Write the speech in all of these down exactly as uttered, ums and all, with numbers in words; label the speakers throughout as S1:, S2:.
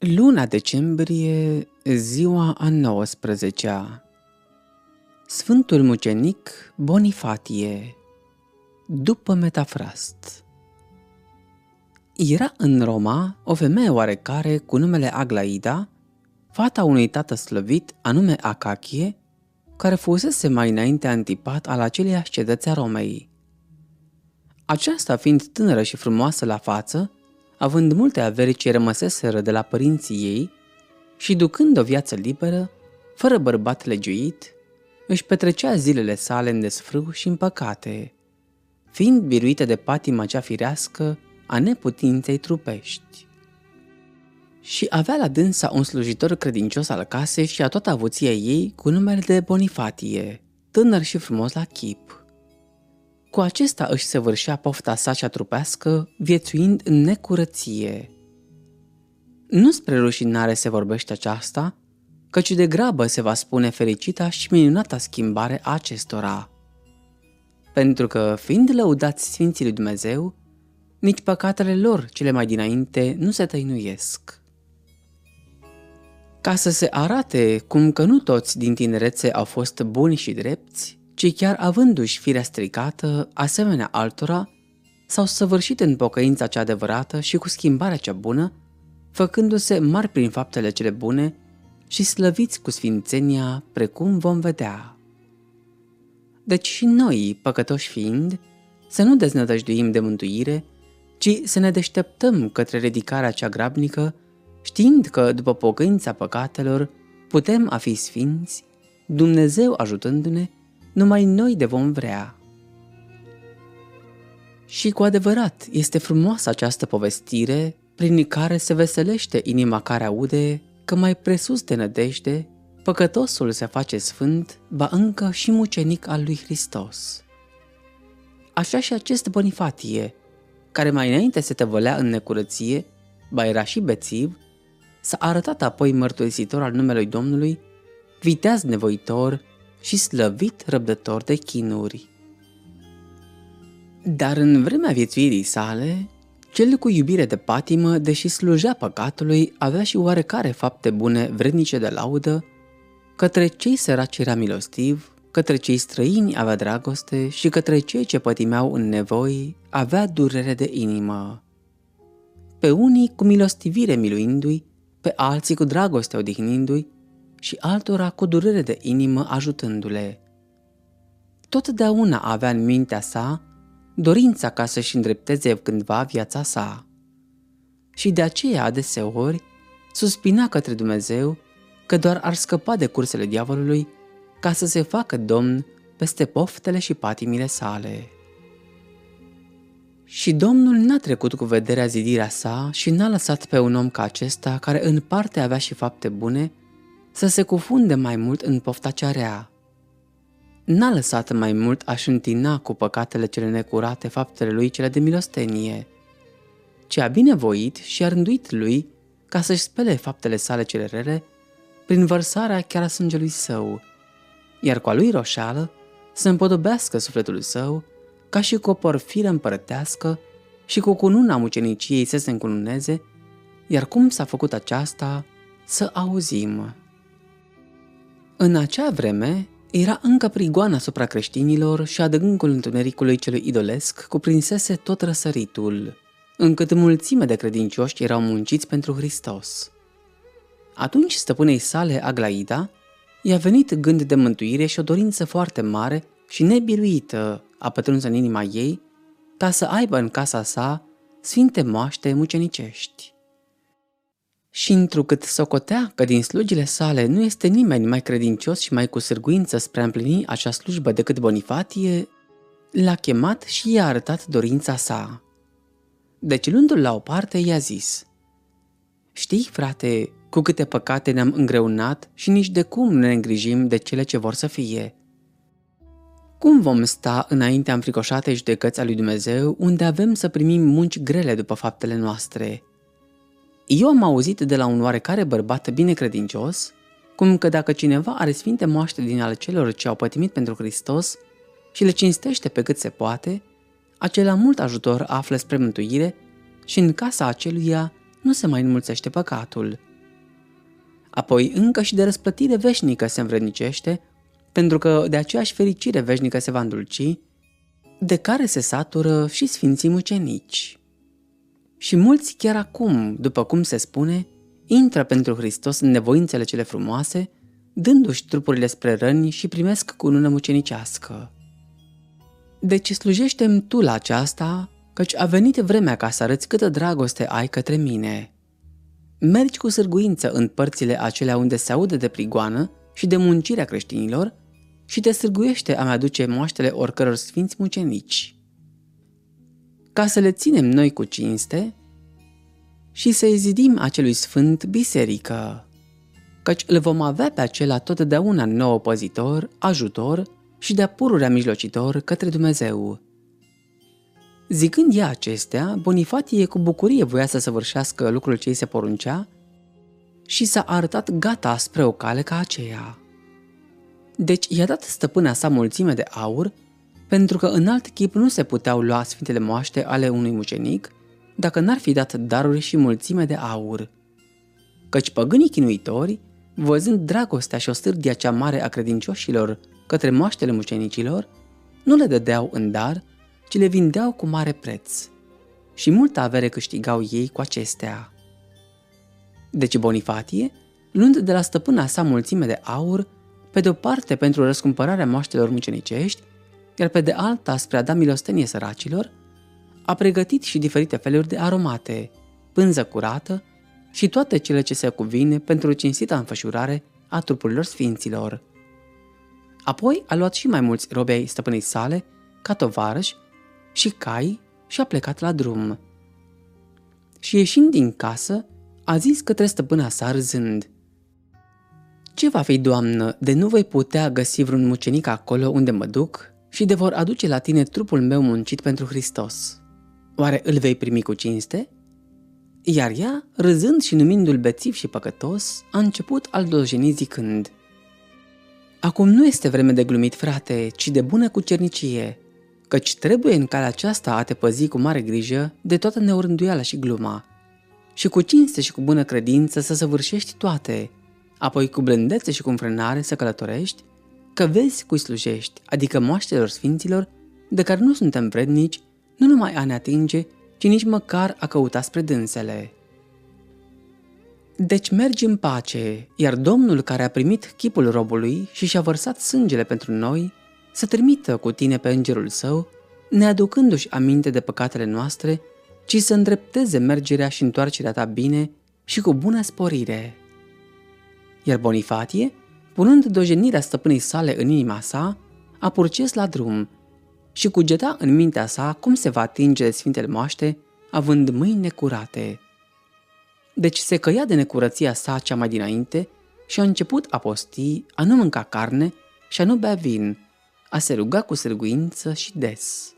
S1: Luna decembrie, ziua a nouăsprezecea. Sfântul mucenic Bonifatie. După Metafrast. Era în Roma o femeie oarecare cu numele Aglaida, fata unui tată slăvit anume Acachie, care fusese mai înainte antipat al aceleiași cetăți a Romei. Aceasta fiind tânără și frumoasă la față, având multe averi ce rămăseseră de la părinții ei și ducând o viață liberă, fără bărbat legiuit, își petrecea zilele sale în desfrâu și în păcate, fiind biruită de patima cea firească a neputinței trupești. Și avea la dânsa un slujitor credincios al casei și a toată avuția ei cu numele de Bonifatie, tânăr și frumos la chip. Cu acesta își săvârșea pofta sa cea trupească, viețuind în necurăție. Nu spre rușinare se vorbește aceasta, căci de grabă se va spune fericita și minunata schimbare a acestora. Pentru că, fiind lăudați Sfinții lui Dumnezeu, nici păcatele lor cele mai dinainte nu se tăinuiesc. Ca să se arate cum că nu toți din tinerețe au fost buni și drepți, ci chiar avându-și firea stricată, asemenea altora, s-au săvârșit în pocăința cea adevărată și cu schimbarea cea bună, făcându-se mari prin faptele cele bune și slăviți cu sfințenia, precum vom vedea. Deci și noi, păcătoși fiind, să nu deznădăjduim de mântuire, ci să ne deșteptăm către ridicarea cea grabnică, știind că, după pocăința păcatelor, putem a fi sfinți, Dumnezeu ajutându-ne, numai noi de vom vrea. Și cu adevărat este frumoasă această povestire prin care se veselește inima care aude că mai presus de nădejde, păcătosul se face sfânt, ba încă și mucenic al lui Hristos. Așa și acest Bonifatie, care mai înainte se tăvălea în necurăție, ba era și bețiv, s-a arătat apoi mărturisitor al numelui Domnului, viteaz nevoitor și slăvit răbdător de chinuri. Dar în vremea viețuirii sale, cel cu iubire de patimă, deși slujea păcatului, avea și oarecare fapte bune vrednice de laudă, către cei săraci era milostiv, către cei străini avea dragoste și către cei ce pătimeau în nevoi avea durere de inimă. Pe unii cu milostivire miluindu-i, pe alții cu dragoste odihnindu-i, și altora cu durere de inimă ajutându-le. Totdeauna avea în mintea sa dorința ca să-și îndrepteze cândva viața sa. Și de aceea adeseori suspina către Dumnezeu că doar ar scăpa de cursele diavolului ca să se facă domn peste poftele și patimile sale. Și Domnul n-a trecut cu vederea zidirea sa și n-a lăsat pe un om ca acesta, care în parte avea și fapte bune, să se cufunde mai mult în pofta cea rea. N-a lăsat mai mult a-și întina cu păcatele cele necurate faptele lui cele de milostenie, ci a binevoit și a rânduit lui ca să-și spele faptele sale cele rele prin vărsarea chiar a sângelui său, iar cu a lui roșeală să împodobească sufletul său ca și cu o porfiră împărătească și cu cununa muceniciei să se încununeze, iar cum s-a făcut aceasta să auzim. În acea vreme era încă prigoană asupra creștinilor și adâncul întunericului celui idolesc cuprinsese tot răsăritul, încât mulțime de credincioși erau munciți pentru Hristos. Atunci stăpânei sale, Aglaida, i-a venit gând de mântuire și o dorință foarte mare și nebiruită a pătruns în inima ei ca să aibă în casa sa sfinte moaște mucenicești. Și întrucât socotea că din slujile sale nu este nimeni mai credincios și mai cu sârguință spre a împlini acea slujbă decât Bonifatie, l-a chemat și i-a arătat dorința sa. Deci, luându-l la o parte, i-a zis: „Știi, frate, cu câte păcate ne-am îngreunat și nici de cum nu ne îngrijim de cele ce vor să fie. Cum vom sta înaintea înfricoșatei judecăți a lui Dumnezeu, unde avem să primim munci grele după faptele noastre? Eu am auzit de la un oarecare bărbat binecredincios, cum că dacă cineva are sfinte moaște din ale celor ce au pătimit pentru Hristos și le cinstește pe cât se poate, acela mult ajutor află spre mântuire și în casa aceluia nu se mai înmulțește păcatul, apoi încă și de răsplătire veșnică se învrednicește, pentru că de aceeași fericire veșnică se va îndulci, de care se satură și sfinții mucenici. Și mulți chiar acum, după cum se spune, intră pentru Hristos în nevoințele cele frumoase, dându-și trupurile spre răni și primesc cunună mucenicească. Deci slujește-mi tu la aceasta, căci a venit vremea ca să arăți câtă dragoste ai către mine. Mergi cu sârguință în părțile acelea unde se aude de prigoană și de muncirea creștinilor și te sârguiește a-mi aduce moaștele oricăror sfinți mucenici. Ca să le ținem noi cu cinste și să-i zidim acelui sfânt biserică, căci îl vom avea pe acela totdeauna nouă păzitor, ajutor și de-a pururea mijlocitor către Dumnezeu. Zicând ea acestea, Bonifatie cu bucurie voia să săvârșească lucrul ce îi se poruncea și s-a arătat gata spre o cale ca aceea. Deci i-a dat stăpâna sa mulțime de aur, pentru că în alt chip nu se puteau lua sfintele moaște ale unui mucenic dacă n-ar fi dat daruri și mulțime de aur. Căci păgânii chinuitori, văzând dragostea și ostârdia cea mare a credincioșilor către moaștele mucenicilor, nu le dădeau în dar, ci le vindeau cu mare preț. Și multă avere câștigau ei cu acestea. Deci Bonifatie, luând de la stăpâna sa mulțime de aur, pe de o parte pentru răscumpărarea moaștelor mucenicești, iar pe de alta spre a da milostenie săracilor, a pregătit și diferite feluri de aromate, pânză curată și toate cele ce se cuvine pentru cinstita înfășurare a trupurilor sfinților. Apoi a luat și mai mulți robi ai stăpânii sale, ca tovarăși și cai și a plecat la drum. Și ieșind din casă, a zis către stăpâna sa râzând: „Ce va fi, doamnă, de nu voi putea găsi vreun mucenic acolo unde mă duc și de vor aduce la tine trupul meu muncit pentru Hristos? Oare îl vei primi cu cinste?” Iar ea, râzând și numindu-l bețiv și păcătos, a început al dojeni zicând: „Acum nu este vreme de glumit, frate, ci de bună cucernicie, căci trebuie în calea aceasta a te păzi cu mare grijă de toată neorânduiala și gluma, și cu cinste și cu bună credință să săvârșești toate, apoi cu blândețe și cu înfrânare să călătorești, că vezi cui slujești, adică moaștelor sfinților, de care nu suntem vrednici, nu numai a ne atinge, ci nici măcar a căuta spre dânsele. Deci mergi în pace, iar Domnul care a primit chipul robului și și-a vărsat sângele pentru noi, să trimită cu tine pe îngerul său, neaducându-și aminte de păcatele noastre, ci să îndrepteze mergerea și întoarcerea ta bine și cu bună sporire.” Iar Bonifatie, punând dojenirea stăpânii sale în inima sa, a purces la drum și cugeta în mintea sa cum se va atinge de sfintele moaște, având mâini necurate. Deci se căia de necurăția sa cea mai dinainte și a început a posti, a nu mânca carne și a nu bea vin, a se ruga cu sârguință și des.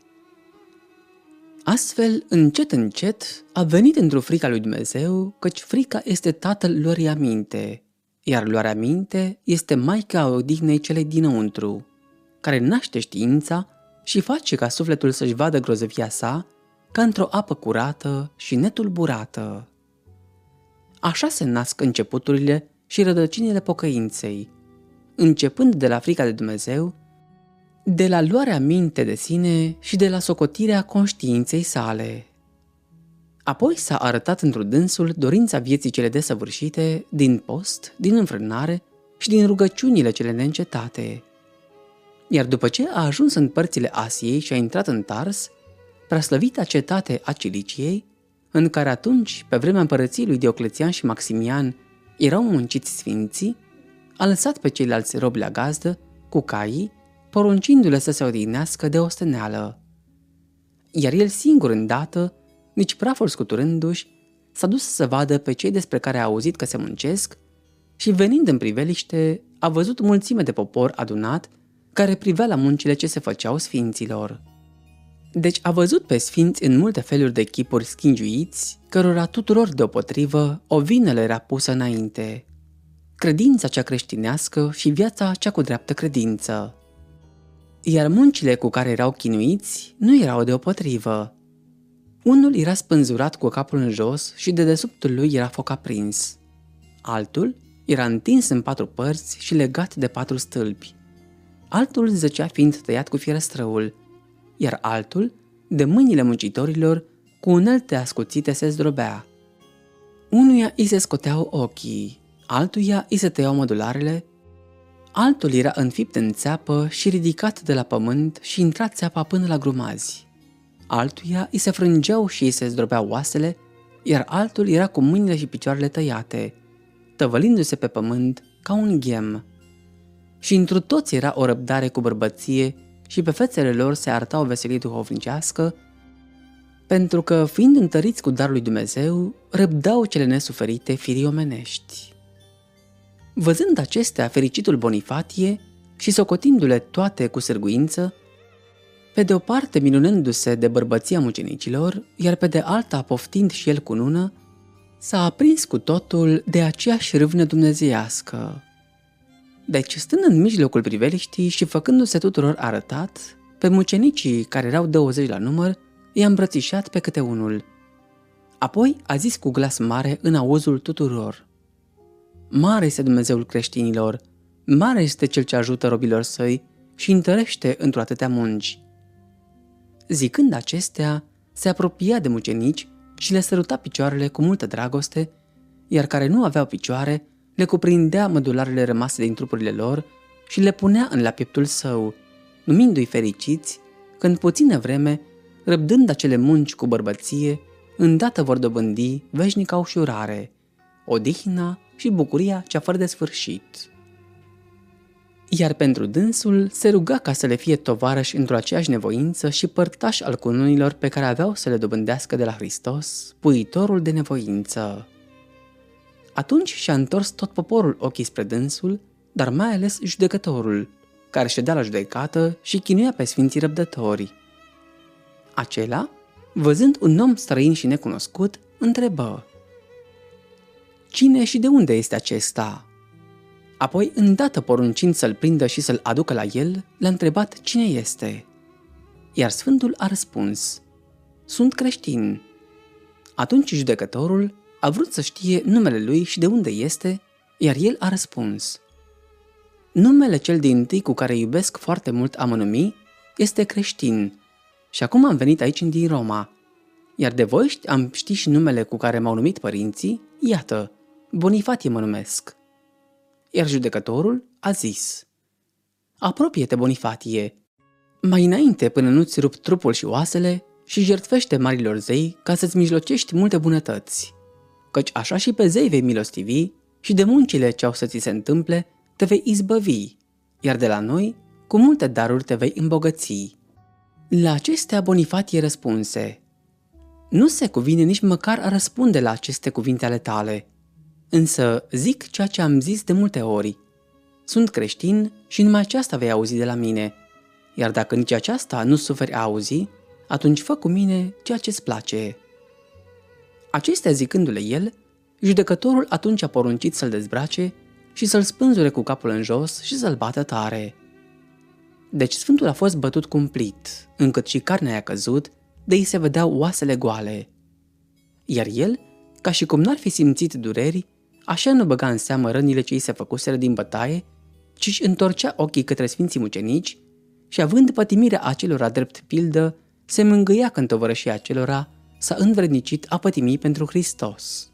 S1: Astfel, încet, încet, a venit într-o frica lui Dumnezeu, căci frica este tatăl luării aminte, iar luarea minte este maica odihnei celei dinăuntru, care naște știința și face ca sufletul să-și vadă grozăvia sa ca într-o apă curată și netulburată. Așa se nasc începuturile și rădăcinile pocăinței, începând de la frica de Dumnezeu, de la luarea minte de sine și de la socotirea conștiinței sale. Apoi s-a arătat într-o dânsul dorința vieții cele desăvârșite din post, din înfrânare și din rugăciunile cele neîncetate. Iar după ce a ajuns în părțile Asiei și a intrat în Tars, preaslăvita cetate a Ciliciei, în care atunci, pe vremea împărăției lui Dioclețian și Maximian, erau munciți sfinții, a lăsat pe ceilalți robi la gazdă, cu caii, poruncindu-le să se odihnească de osteneală. Iar el singur îndată, nici praful scuturându-și, s-a dus să vadă pe cei despre care a auzit că se muncesc și, venind în priveliște, a văzut mulțime de popor adunat care privea la muncile ce se făceau sfinților. Deci a văzut pe sfinți în multe feluri de chipuri schingiuiți, cărora tuturor deopotrivă o vină le era pusă înainte: credința cea creștinească și viața cea cu dreaptă credință. Iar muncile cu care erau chinuiți nu erau deopotrivă. Unul era spânzurat cu capul în jos și de dedesubtul lui era foc aprins. Altul, Era întins în patru părți și legat de patru stâlpi. Altul zăcea fiind tăiat cu fierăstrăul, iar altul, de mâinile muncitorilor, cu unelte ascuțite se zdrobea. Unuia îi se scoteau ochii, altuia îi se tăiau mădularele, altul era înfipt în țeapă și ridicat de la pământ și intra țeapa până la grumazi. Altuia îi se frângeau și îi se zdrobeau oasele, iar altul era cu mâinile și picioarele tăiate, tăvălindu-se pe pământ ca un ghem. Și întru toți era o răbdare cu bărbăție și pe fețele lor se arăta o veselie duhovnicească, pentru că, fiind întăriți cu darul lui Dumnezeu, răbdau cele nesuferite firii omenești. Văzând acestea, fericitul Bonifatie și socotindu-le toate cu sârguință, pe de o parte minunându-se de bărbăția mucenicilor, iar pe de alta poftind și el cu nună, s-a aprins cu totul de aceeași râvnă dumnezeiască. Deci, stând în mijlocul priveliștii și făcându-se tuturor arătat, pe mucenicii, care erau douăzeci la număr, i-a îmbrățișat pe câte unul. Apoi a zis cu glas mare în auzul tuturor: Mare este Dumnezeul creștinilor, mare este Cel ce ajută robilor săi și întărește într-o atâtea munci. Zicând acestea, se apropia de mucenici și le săruta picioarele cu multă dragoste, iar care nu aveau picioare, le cuprindea mădularele rămase din trupurile lor și le punea în la pieptul său, numindu-i fericiți, că în puțină vreme, răbdând acele munci cu bărbăție, îndată vor dobândi veșnica ușurare, odihna și bucuria cea fără de sfârșit. Iar pentru dânsul se ruga ca să le fie tovarăși într-o aceeași nevoință și părtași al cununilor pe care aveau să le dobândească de la Hristos, puitorul de nevoință. Atunci și-a întors tot poporul ochii spre dânsul, dar mai ales judecătorul, care ședea la judecată și chinuia pe sfinții răbdători. Acela, văzând un om străin și necunoscut, întrebă: Cine și de unde este acesta? Apoi, îndată poruncind să-l prindă și să-l aducă la el, l-a întrebat cine este. Iar sfântul a răspuns: Sunt creștin. Atunci judecătorul a vrut să știe numele lui și de unde este, iar el a răspuns: Numele cel dintâi cu care iubesc foarte mult a mă numi este creștin și acum am venit aici din Roma, iar de voi am ști și numele cu care m-au numit părinții, iată, Bonifatie mă numesc. Iar judecătorul a zis: Apropie-te, Bonifatie, mai înainte până nu-ți rup trupul și oasele și jertfește marilor zei ca să-ți mijlocești multe bunătăți, căci așa și pe zei vei milostivi și de muncile ce au să ți se întâmple te vei izbăvi, iar de la noi cu multe daruri te vei îmbogăți. La acestea Bonifatie răspunse: Nu se cuvine nici măcar a răspunde la aceste cuvinte ale tale, însă zic ceea ce am zis de multe ori. Sunt creștin și numai aceasta vei auzi de la mine, iar dacă nici aceasta nu suferi a auzi, atunci fă cu mine ceea ce-ți place. Acestea zicându-le el, judecătorul atunci a poruncit să-l dezbrace și să-l spânzure cu capul în jos și să-l bată tare. Deci sfântul a fost bătut cumplit, încât și carnea i-a căzut, de îi se vedeau oasele goale. Iar el, ca și cum n-ar fi simțit dureri, așa nu băga în seamă rănile ce îi se făcuseră din bătaie, ci își întorcea ochii către sfinții mucenici și, având pătimirea acelora drept pildă, se mângâia că în tovărășia acelora s-a învrednicit a pătimi pentru Hristos.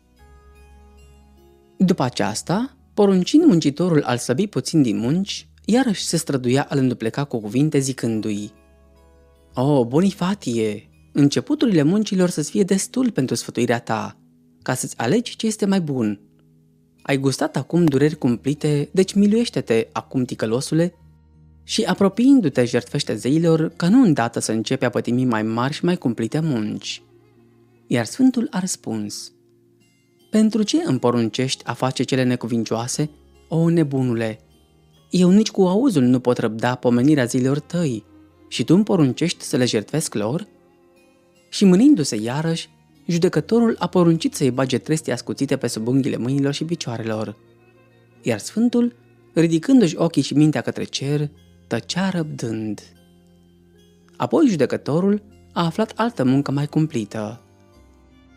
S1: După aceasta, poruncind muncitorul al slăbi puțin din munci, iarăși se străduia al îndupleca cu cuvinte zicându-i: O, Bonifatie, începuturile muncilor să-ți fie destul pentru sfătuirea ta, ca să-ți alegi ce este mai bun. Ai gustat acum dureri cumplite, deci miluiește-te acum, ticălosule, și apropiindu-te jertfește zeilor, ca nu îndată să începe a pătimi mai mari și mai cumplite munci. Iar sfântul a răspuns: Pentru ce îmi poruncești a face cele necuvincioase, o nebunule? Eu nici cu auzul nu pot răbda pomenirea zilelor tăi și tu îmi poruncești să le jertfesc lor? Și mânindu-se iarăși, judecătorul a poruncit să-i bage trestii ascuțite pe sub unghiile mâinilor și picioarelor. Iar sfântul, ridicându-și ochii și mintea către cer, tăcea răbdând. Apoi judecătorul a aflat altă muncă mai cumplită.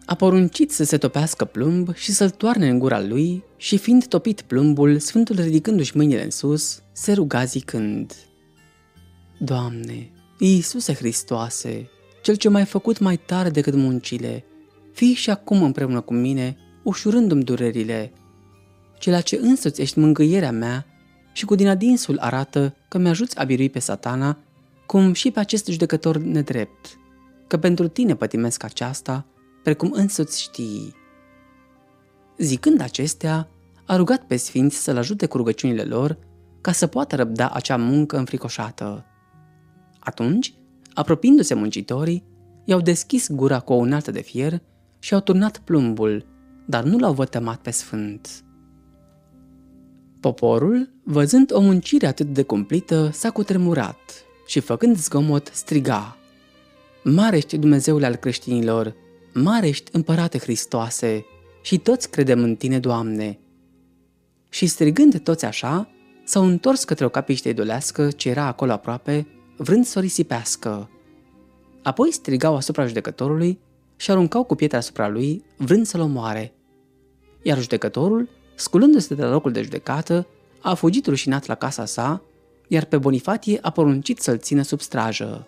S1: A poruncit să se topească plumb și să-l toarne în gura lui și fiind topit plumbul, Sfântul ridicându-și mâinile în sus, se ruga zicând: Doamne, Iisuse Hristoase, Cel ce m-ai făcut mai tare decât muncile, fii și acum împreună cu mine, ușurându-mi durerile. Cela ce însuți ești mângâierea mea și cu din adinsul arată că mi-ajuți a birui pe Satana, cum și pe acest judecător nedrept, că pentru tine pătimesc aceasta, precum însuți știi. Zicând acestea, a rugat pe sfinți să-l ajute cu rugăciunile lor, ca să poată răbda acea muncă înfricoșată. Atunci, apropiindu-se muncitorii, i-au deschis gura cu o unealtă de fier și au turnat plumbul, dar nu l-au vătămat pe sfânt. Poporul, văzând o muncire atât de cumplită, s-a cutremurat și, făcând zgomot, striga: Mare ești, Dumnezeule al creștinilor, mare ești, Împărate Hristoase, și toți credem în tine, Doamne. Și strigând toți așa, s-au întors către o capiște idolească ce era acolo aproape, vrând să o risipească. Apoi strigau asupra judecătorului și aruncau cu pietre asupra lui, vrând să-l omoare. Iar judecătorul, sculându-se de la locul de judecată, a fugit rușinat la casa sa, iar pe Bonifatie a poruncit să-l țină sub strajă.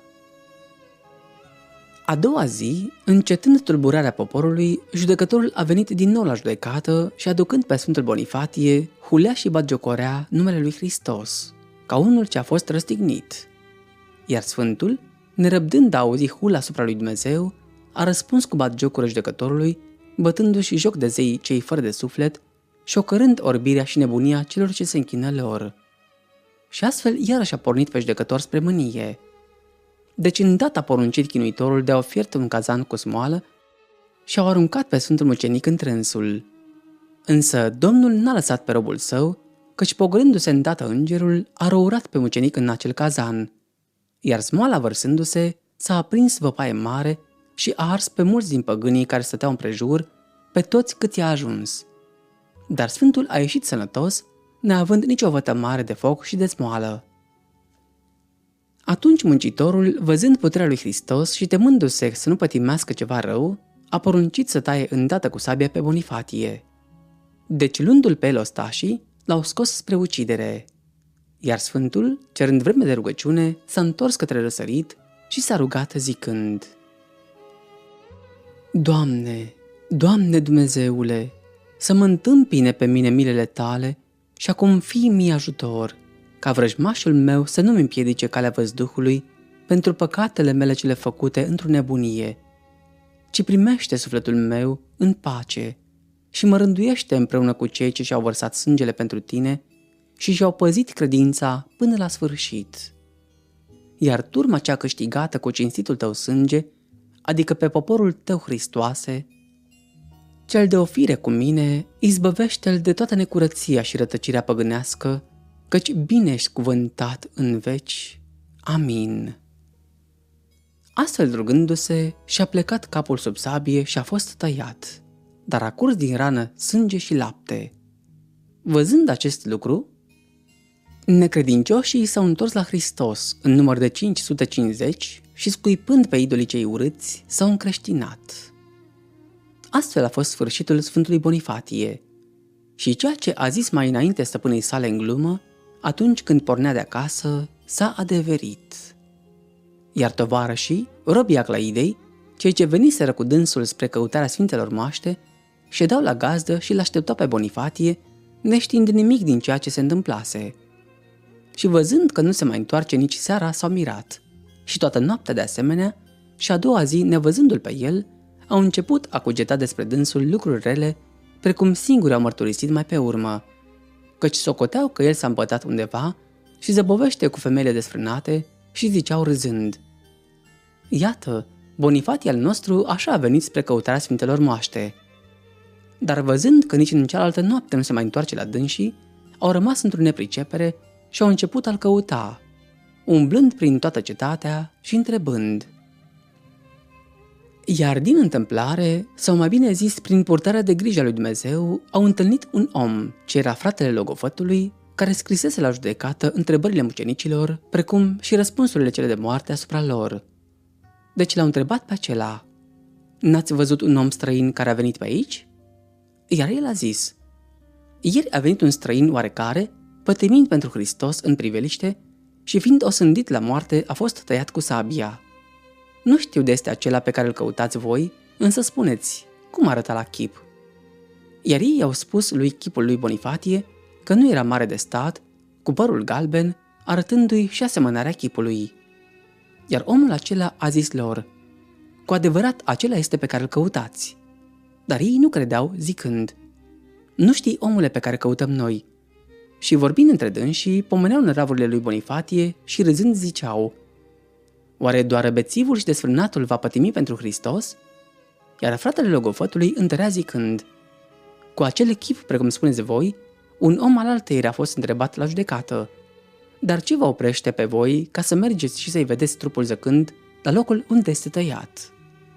S1: A doua zi, încetând tulburarea poporului, judecătorul a venit din nou la judecată și, aducând pe Sfântul Bonifatie, hulea și batjocorea numele lui Hristos, ca unul ce a fost răstignit. Iar Sfântul, nerăbdând a auzi hula asupra lui Dumnezeu, a răspuns cu batjocură judecătorului, bătându-și joc de zeii cei fără de suflet și ocărând orbirea și nebunia celor ce se închină lor. Și astfel iarăși a pornit pe judecător spre mânie. Deci îndată a poruncit chinuitorul de a ofiert un cazan cu smoală și au aruncat pe Sfântul Mucenic în trânsul. Însă Domnul n-a lăsat pe robul său, căci pogorându-se îndată îngerul, a răurat pe mucenic în acel cazan. Iar smoala vărsându-se, s-a aprins văpaie mare și a ars pe mulți din păgânii care stăteau împrejur, pe toți cât i-a ajuns. Dar Sfântul a ieșit sănătos, neavând nicio vătămare de foc și de smoală. Atunci muncitorul, văzând puterea lui Hristos și temându-se să nu pătimească ceva rău, a poruncit să taie îndată cu sabia pe Bonifatie. Deci, luându-l pe el ostașii, l-au scos spre ucidere. Iar Sfântul, cerând vreme de rugăciune, s-a întors către răsărit și s-a rugat zicând: Doamne, Doamne Dumnezeule, să mă întâmpine pe mine milele tale și acum fii mie ajutor, ca vrăjmașul meu să nu-mi împiedice calea văzduhului pentru păcatele mele cele făcute într-o nebunie, ci primește sufletul meu în pace și mă rânduiește împreună cu cei ce și-au vărsat sângele pentru tine și și-au păzit credința până la sfârșit. Iar turma cea câștigată cu cinstitul tău sânge, adică pe poporul tău, Hristoase, cel de o fire cu mine, izbăvește-l de toată necurăția și rătăcirea păgânească, căci bine ești cuvântat în veci. Amin. Astfel rugându-se, și-a plecat capul sub sabie și a fost tăiat, dar a curs din rană sânge și lapte. Văzând acest lucru, necredincioșii s-au întors la Hristos în număr de cinci sute cincizeci și, scuipând pe idolii cei urâți, s-au încreștinat. Astfel a fost sfârșitul Sfântului Bonifatie și ceea ce a zis mai înainte stăpânei sale în glumă, atunci când pornea de acasă, s-a adeverit. Iar tovarășii, robii Aclaidei, cei ce veniseră cu dânsul spre căutarea Sfintelor Moaște, ședeau la gazdă și l-așteptau pe Bonifatie, neștiind nimic din ceea ce se întâmplase. Și văzând că nu se mai întoarce nici seara, s-au mirat. Și toată noaptea de asemenea, și a doua zi, nevăzându-l pe el, au început a cugeta despre dânsul lucruri rele, precum singuri au mărturisit mai pe urmă, căci socoteau că el s-a împătat undeva și zăbovește cu femeile desfrânate și ziceau râzând: Iată, Bonifatie al nostru așa a venit spre căutarea Sfintelor Moaște. Dar văzând că nici în cealaltă noapte nu se mai întoarce la dânsii, au rămas într-o nepricepere și au început a-l căuta, umblând prin toată cetatea și întrebând. Iar din întâmplare, sau mai bine zis prin purtarea de grijă a lui Dumnezeu, au întâlnit un om ce era fratele logofătului, care scrisese la judecată întrebările mucenicilor, precum și răspunsurile cele de moarte asupra lor. Deci l-au întrebat pe acela: N-ați văzut un om străin care a venit pe aici?" Iar el a zis: "Ieri a venit un străin oarecare, pătimind pentru Hristos în priveliște și fiind osândit la moarte, a fost tăiat cu sabia. Nu știu de este acela pe care îl căutați voi, însă spuneți, cum arăta la chip?" Iar ei i-au spus lui chipul lui Bonifatie că nu era mare de stat, cu părul galben, arătându-i și asemănarea chipului. Iar omul acela a zis lor: "Cu adevărat acela este pe care îl căutați." Dar ei nu credeau, zicând: "Nu știi, omule, pe care căutăm noi." Și vorbind între dânsii, pomeneau năravurile lui Bonifatie și râzând ziceau: "Oare doar bețivul și desfrânatul va pătimi pentru Hristos?" Iar fratele logofătului întărea zicând: "Cu acel chip, precum spuneți voi, un om al altăieri a fost întrebat la judecată. Dar ce vă oprește pe voi ca să mergeți și să-i vedeți trupul zăcând la locul unde este tăiat?"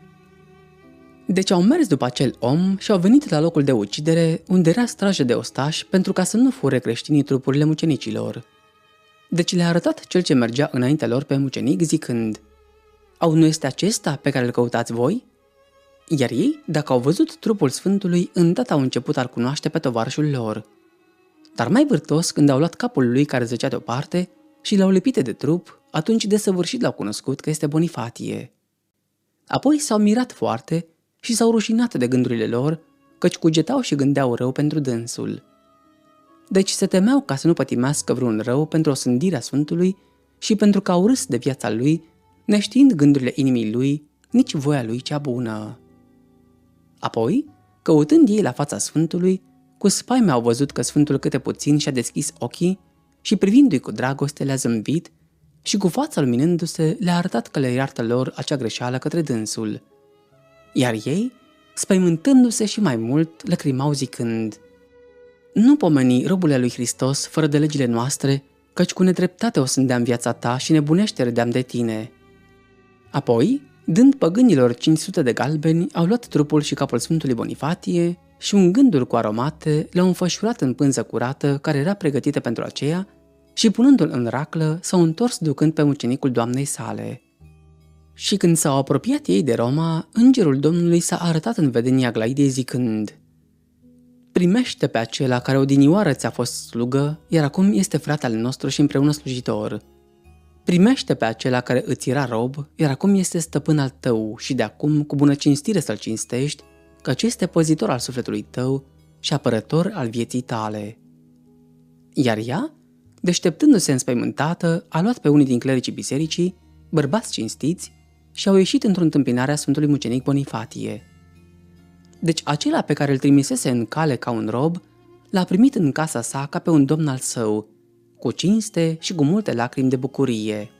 S1: Deci au mers după acel om și au venit la locul de ucidere, unde era strajă de ostași, pentru ca să nu fure creștinii trupurile mucenicilor. Deci le-a arătat cel ce mergea înaintea lor pe mucenic, zicând: "Au, nu este acesta pe care îl căutați voi?" Iar ei, dacă au văzut trupul Sfântului, îndată au început a-l cunoaște pe tovarășul lor. Dar mai vârtos, când au luat capul lui care zăcea deoparte și l-au lipit de trup, atunci desăvârșit l-au cunoscut că este Bonifatie. Apoi s-au mirat foarte și s-au rușinat de gândurile lor, căci cugetau și gândeau rău pentru dânsul. Deci se temeau ca să nu pătimească vreun rău pentru osândirea Sfântului și pentru că au râs de viața lui, neștiind gândurile inimii lui, nici voia lui cea bună. Apoi, căutând ei la fața Sfântului, cu spaime au văzut că Sfântul câte puțin și-a deschis ochii și privindu-i cu dragoste le-a zâmbit și cu fața luminându-se le-a arătat că le iartă lor acea greșeală către dânsul. Iar ei, spăimântându-se și mai mult, lăcrimau zicând: "Nu pomeni, robule lui Hristos, fără de legile noastre, căci cu nedreptate o sândeam viața ta și nebunește râdeam de tine." Apoi, dând păgânilor cinci sute de galbeni, au luat trupul și capul Sfântului Bonifatie și ungându-l cu aromate, l-au înfășurat în pânză curată care era pregătită pentru aceea și punându-l în raclă, s-au întors ducând pe mucenicul doamnei sale. Și când s-au apropiat ei de Roma, îngerul Domnului s-a arătat în vedenia Aglaidei zicând: "Primește pe acela care odinioară ți-a fost slugă, iar acum este frate al nostru și împreună slujitor. Primește pe acela care îți era rob, iar acum este stăpân al tău și de acum cu bună cinstire să-l cinstești, căci este păzitor al sufletului tău și apărător al vieții tale." Iar ea, deșteptându-se înspăimântată, a luat pe unii din clericii bisericii, bărbați cinstiți, și au ieșit într-o întâmpinare a Sfântului Mucenic Bonifatie. Deci acela pe care îl trimisese în cale ca un rob, l-a primit în casa sa ca pe un domn al său, cu cinste și cu multe lacrimi de bucurie.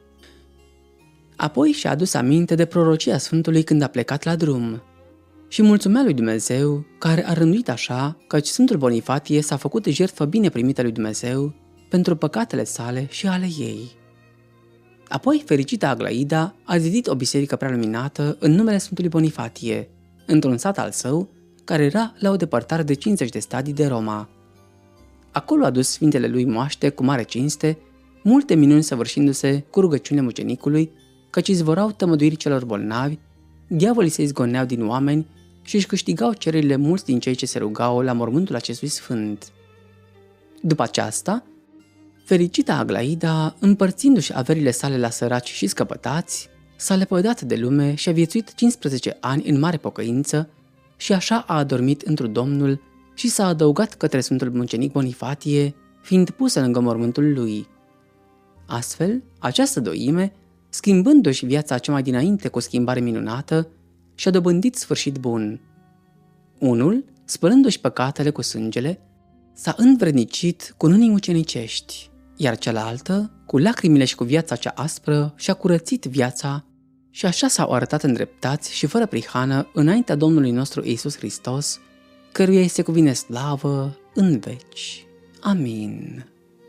S1: Apoi și-a adus aminte de prorocia Sfântului când a plecat la drum și mulțumea lui Dumnezeu, care a rânduit așa, căci Sfântul Bonifatie s-a făcut jertfă bine primită lui Dumnezeu pentru păcatele sale și ale ei. Apoi, fericita Aglaida a zidit o biserică prea luminată în numele Sfântului Bonifatie, într-un sat al său, care era la o depărtare de cincizeci de stadii de Roma. Acolo a dus sfintele lui moaște cu mare cinste, multe minuni săvârșindu-se cu rugăciunile mucenicului, căci izvorau tămăduiri celor bolnavi, diavolii se izgoneau din oameni și își câștigau cererile mulți din cei ce se rugau la mormântul acestui sfânt. După aceasta, fericita Aglaida, împărțindu-și averile sale la săraci și scăpătați, s-a lepădat de lume și a viețuit cincisprezece ani în mare pocăință și așa a adormit întru Domnul și s-a adăugat către Sfântul Mucenic Bonifatie, fiind pusă lângă mormântul lui. Astfel, această doime, schimbându-și viața cea mai dinainte cu o schimbare minunată, și-a dobândit sfârșit bun. Unul, spălându-și păcatele cu sângele, s-a învrednicit cu nunii mucenicești, iar cealaltă, cu lacrimile și cu viața cea aspră, și-a curățit viața și așa s-au arătat îndreptați și fără prihană înaintea Domnului nostru Iisus Hristos, căruia îi se cuvine slavă în veci. Amin.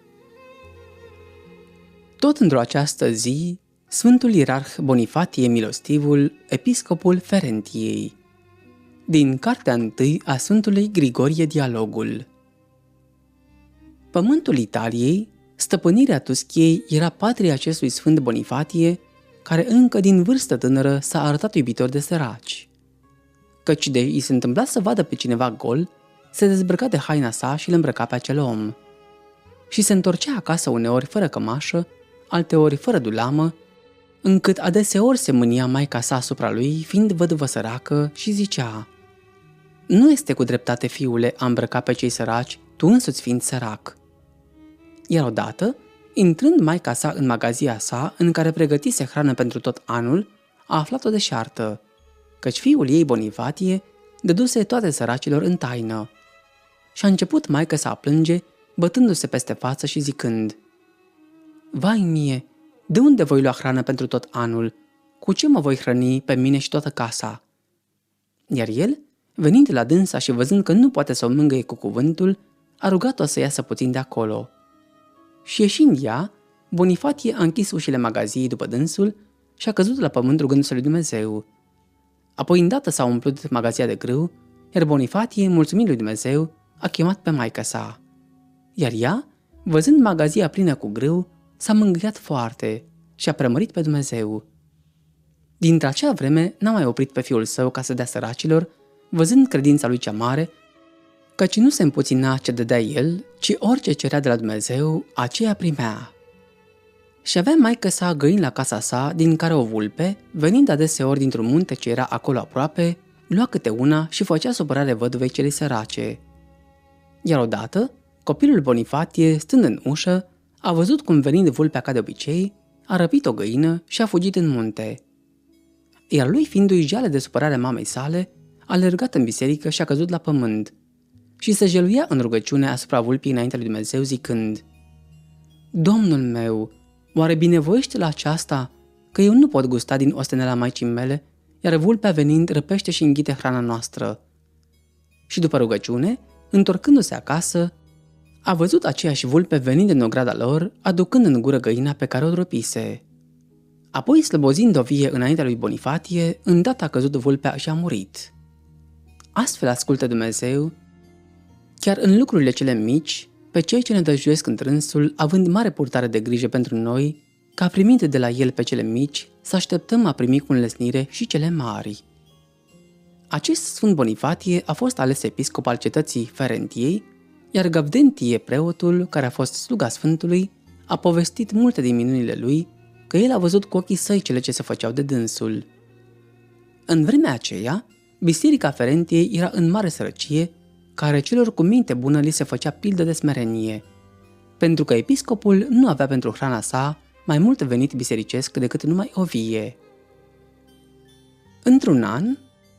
S1: Tot într-o această zi, Sfântul Ierarh Bonifatie Milostivul, episcopul Ferentiei. Din cartea întâi a Sfântului Grigorie Dialogul. Pământul Italiei, stăpânirea Tuschiei, era patria acestui Sfânt Bonifatie, care încă din vârstă tânără s-a arătat iubitor de săraci. căci de i se întâmpla să vadă pe cineva gol, se dezbrăca de haina sa și îl îmbrăca pe acel om. Și se întorcea acasă uneori fără cămașă, alteori fără dulamă, încât adeseori se mânia maica sa asupra lui, fiind văduvă săracă, și zicea: „Nu este cu dreptate, fiule, a îmbrăca pe cei săraci, tu însuți fiind sărac." Iar odată, intrând maica sa în magazia sa, în care pregătise hrană pentru tot anul, a aflat-o deșartă, căci fiul ei, Bonifatie, dăduse toate săracilor în taină. Și a început maica sa a plânge, bătându-se peste față și zicând: „Vai mie, de unde voi lua hrană pentru tot anul? Cu ce mă voi hrăni pe mine și toată casa?" Iar el, venind la dânsa și văzând că nu poate să o mângâie cu cuvântul, a rugat-o să iasă puțin de acolo. Și ieșind ea, Bonifatie a închis ușile magaziei după dânsul și a căzut la pământ rugându-se lui Dumnezeu. Apoi îndată s-a umplut magazia de grâu, iar Bonifatie, mulțumind lui Dumnezeu, a chemat pe maica sa. Iar ea, văzând magazia plină cu grâu, s-a mângâiat foarte și a preamărit pe Dumnezeu. Dintre acea vreme n-a mai oprit pe fiul său ca să dea săracilor, văzând credința lui cea mare, căci nu se împuțina ce dădea el, ci orice cerea de la Dumnezeu, aceea primea. Și avea maică sa găini la casa sa, din care o vulpe, venind adeseori dintr-un munte ce era acolo aproape, lua câte una și făcea supărare văduvei celei sărace. Iar odată, copilul Bonifatie, stând în ușă, a văzut cum, venind vulpea ca de obicei, a răpit o găină și a fugit în munte. Iar lui, fiindu-i jale de supărare mamei sale, a alergat în biserică și a căzut la pământ și se jeluia în rugăciune asupra vulpii înaintea lui Dumnezeu, zicând: „Domnul meu, oare binevoiește la aceasta, că eu nu pot gusta din ostenela maicii mele, iar vulpea venind răpește și înghite hrana noastră." Și după rugăciune, întorcându-se acasă, a văzut aceeași vulpe venind în ograda lor, aducând în gură găina pe care o răpise. Apoi, slăbozind o vie înaintea lui Bonifatie, îndată a căzut vulpea și a murit. Astfel ascultă Dumnezeu, chiar în lucrurile cele mici, pe cei ce ne dăjduiesc întrânsul, având mare purtare de grijă pentru noi, ca primind de la El pe cele mici, să așteptăm a primi cu înlesnire și cele mari. Acest Sfânt Bonifatie a fost ales episcop al cetății Ferentiei, iar Gavdentie, preotul, care a fost sluga Sfântului, a povestit multe din minunile lui, că el a văzut cu ochii săi cele ce se făceau de dânsul. În vremea aceea, biserica Ferentiei era în mare sărăcie, care celor cu minte bună li se făcea pildă de smerenie, pentru că episcopul nu avea pentru hrana sa mai mult venit bisericesc decât numai o vie. Într-un an,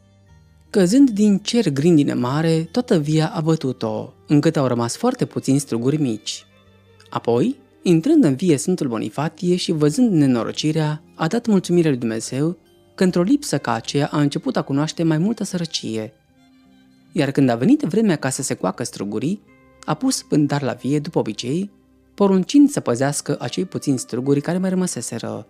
S1: căzând din cer grindine mare, toată via a bătut-o, încât au rămas foarte puțini struguri mici. Apoi, intrând în vie Sfântul Bonifatie și văzând nenorocirea, a dat mulțumire lui Dumnezeu că într-o lipsă ca aceea a început a cunoaște mai multă sărăcie. Iar când a venit vremea ca să se coacă strugurii, a pus pândar la vie după obicei, poruncind să păzească acei puțini struguri care mai rămăseseră.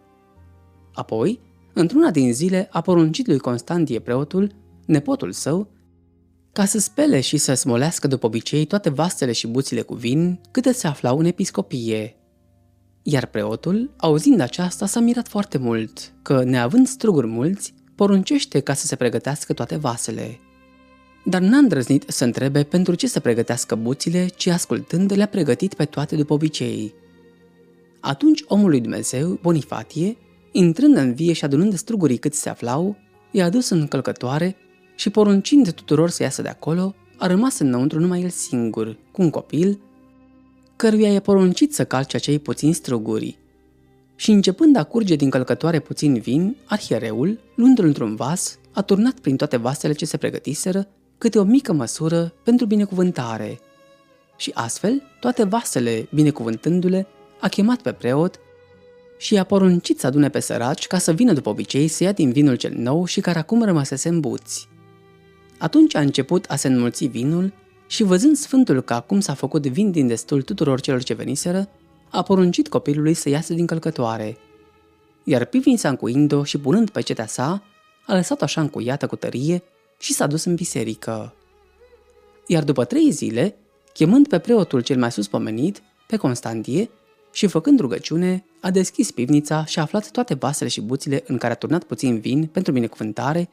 S1: Apoi, într-una din zile, a poruncit lui Constantie preotul, nepotul său, ca să spele și să smolească după obicei toate vasele și buțile cu vin câte se aflau în episcopie. Iar preotul, auzind aceasta, s-a mirat foarte mult, că, neavând struguri mulți, poruncește ca să se pregătească toate vasele. Dar n-a îndrăznit să întrebe pentru ce să pregătească buțile, ci ascultând le-a pregătit pe toate după obicei. Atunci omul lui Dumnezeu, Bonifatie, intrând în vie și adunând strugurii cât se aflau, i-a adus în încălcătoare și, poruncind tuturor să iasă de acolo, a rămas înăuntru numai el singur, cu un copil, căruia i-a poruncit să calce acei puțini struguri. Și începând a curge din călcătoare puțin vin, arhiereul, luându-l într-un vas, a turnat prin toate vasele ce se pregătiseră câte o mică măsură pentru binecuvântare. Și astfel, toate vasele, binecuvântându-le, a chemat pe preot și i-a poruncit să adune pe săraci ca să vină după obicei să ia din vinul cel nou și care acum rămăsese în buți. Atunci a început a se înmulți vinul și, văzând Sfântul că acum s-a făcut vin din destul tuturor celor ce veniseră, a poruncit copilului să iasă din călcătoare. Iar pivnița încuind-o și punând pe cetea sa, a lăsat-o așa încuiată cu tărie și s-a dus în biserică. Iar după trei zile, chemând pe preotul cel mai sus pomenit, pe Constantie, și făcând rugăciune, a deschis pivnița și a aflat toate vasele și buțile în care a turnat puțin vin pentru binecuvântare,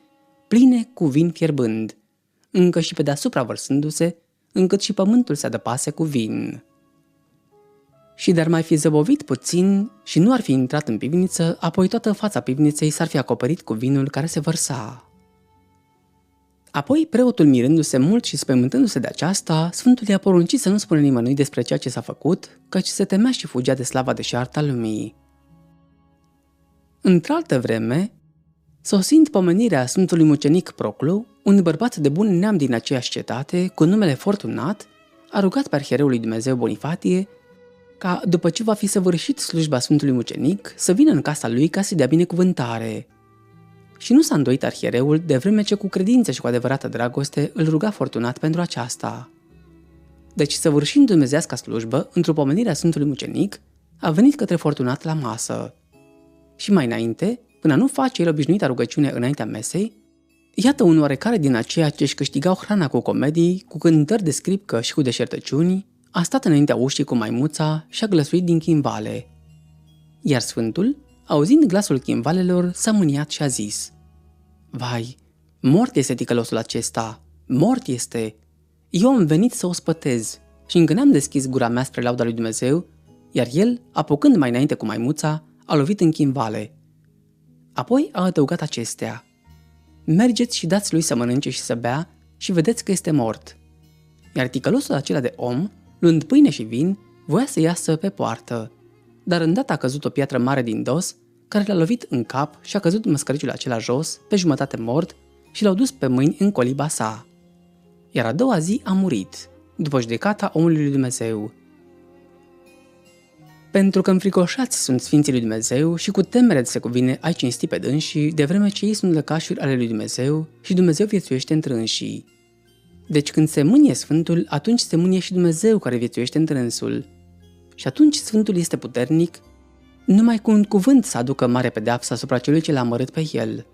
S1: pline cu vin fierbând, încă și pe deasupra vărsându-se, încât și pământul se adăpase cu vin. Și de-ar mai fi zăbovit puțin și nu ar fi intrat în pivniță, apoi toată fața pivniței s-ar fi acoperit cu vinul care se vărsa. Apoi, preotul mirându-se mult și spăimântându-se de aceasta, Sfântul i-a poruncit să nu spună nimănui despre ceea ce s-a făcut, căci se temea și fugea de slava deșartă a lumii. Într-altă vreme, sosind pomenirea Sfântului Mucenic Proclu, un bărbat de bun neam din aceeași cetate, cu numele Fortunat, a rugat pe arhiereul lui Dumnezeu Bonifatie ca, după ce va fi săvârșit slujba Sfântului Mucenic, să vină în casa lui ca să-i dea binecuvântare. Și nu s-a îndoit arhiereul, de vreme ce cu credință și cu adevărată dragoste îl ruga Fortunat pentru aceasta. Deci, săvârșind dumnezeiasca slujbă, într-o pomenire a Sfântului Mucenic, a venit către Fortunat la masă. Și mai înainte, până nu face el obișnuita rugăciune înaintea mesei, iată un oarecare din aceia ce își câștigau hrana cu comedii, cu cântări de scripcă și cu deșertăciuni, a stat înaintea ușii cu maimuța și a glăsuit din chimvale. Iar Sfântul, auzind glasul chimvalelor, s-a mâniat și a zis: Vai, mort este ticălosul acesta, mort este! Eu am venit să o spătez și încă n-am deschis gura mea spre lauda lui Dumnezeu, iar el, apucând mai înainte cu maimuța, a lovit în chimvale. Apoi a adăugat acestea: Mergeți și dați lui să mănânce și să bea și vedeți că este mort. Iar ticălosul acela de om, luând pâine și vin, voia să iasă pe poartă, dar îndată a căzut o piatră mare din dos, care l-a lovit în cap și a căzut măscăriciul acela jos, pe jumătate mort, și l-au dus pe mâini în coliba sa. Iar a doua zi a murit, după judecata omului lui Dumnezeu. Pentru că înfricoșați sunt Sfinții lui Dumnezeu și cu temere se cuvine ai cinsti pe dânsii, de vreme ce ei sunt lăcașuri ale lui Dumnezeu și Dumnezeu viețuiește între înșii. Deci când se mânie Sfântul, atunci se mânie și Dumnezeu care viețuiește între însul. Și atunci Sfântul este puternic, numai cu un cuvânt să aducă mare pedeapsă asupra celui ce l-a amărât pe el.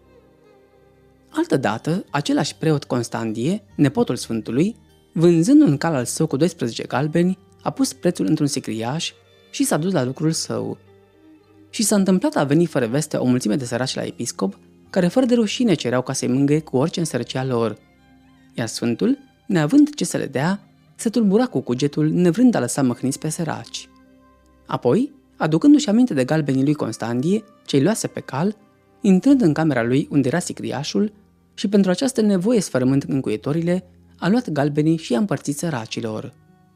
S1: Altădată, același preot Constantie, nepotul Sfântului, vânzând un cal al său cu doisprezece galbeni, a pus prețul într-un sicriaș și s-a dus la lucrul său. Și s-a întâmplat a veni fără veste o mulțime de săraci la episcop, care fără de rușine cereau ca să-i mângâie cu orice însărăcia lor. Iar Sfântul, neavând ce să le dea, se tulbura cu cugetul, nevrând a lăsa măhniți pe săraci. Apoi, aducându-și aminte de galbenii lui Constantie, ce-i luase pe cal, intrând în camera lui unde era sicriașul, și pentru această nevoie sfărâmând încuietorile, a luat galbenii și i-a împărțit săracilor.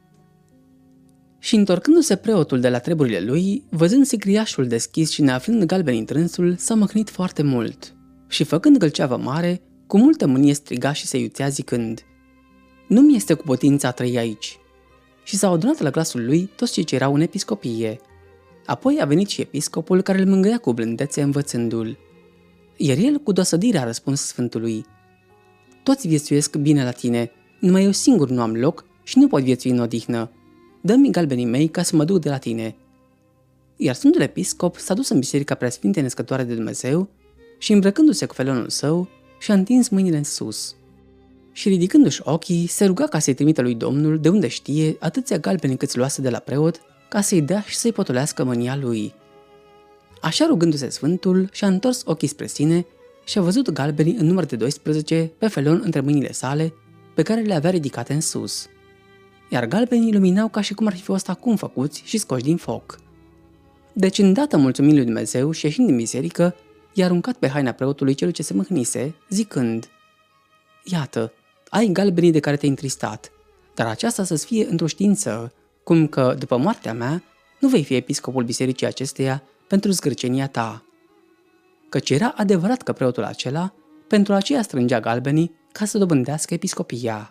S1: Și întorcându-se preotul de la treburile lui, văzând sicriașul deschis și neaflând galbenii în trânsul, s-a măcnit foarte mult și, făcând gâlceavă mare, cu multă mânie striga și se iuțea zicând: Nu mi este cu putință a trăi aici. Și s-au adunat la glasul lui toți cei ce erau în episcopie. Apoi a venit și episcopul, care îl mângâia cu blândețe învățându-l. Iar el cu dosădire a răspuns Sfântului: Toți viețuiesc bine la tine, numai eu singur nu am loc și nu pot viețui în odihnă. Dă-mi galbenii mei ca să mă duc de la tine. Iar Sfântul Episcop s-a dus în biserica Preasfinte Născătoare de Dumnezeu și, îmbrăcându-se cu felonul său, și-a întins mâinile în sus. Și ridicându-și ochii, se ruga ca să-i trimită lui Domnul, de unde știe, atâția galbeni câți luase de la preot, ca să-i dea și să-i potolească mânia lui. Așa rugându-se Sfântul, și-a întors ochii spre sine și a văzut galbenii în număr de doisprezece pe felon între mâinile sale, pe care le avea ridicate în sus. Iar galbenii luminau ca și cum ar fi fost acum făcuți și scoși din foc. Deci, îndată mulțumind lui Dumnezeu și ieșind din biserică, i-a aruncat pe haina preotului celui ce se mâhnise, zicând: Iată, ai galbenii de care te-ai întristat, dar aceasta să-ți fie într-o știință, cum că, după moartea mea, nu vei fi episcopul bisericii acesteia pentru zgârcenia ta. Căci era adevărat că preotul acela, pentru aceea strângea galbenii ca să dobândească episcopia.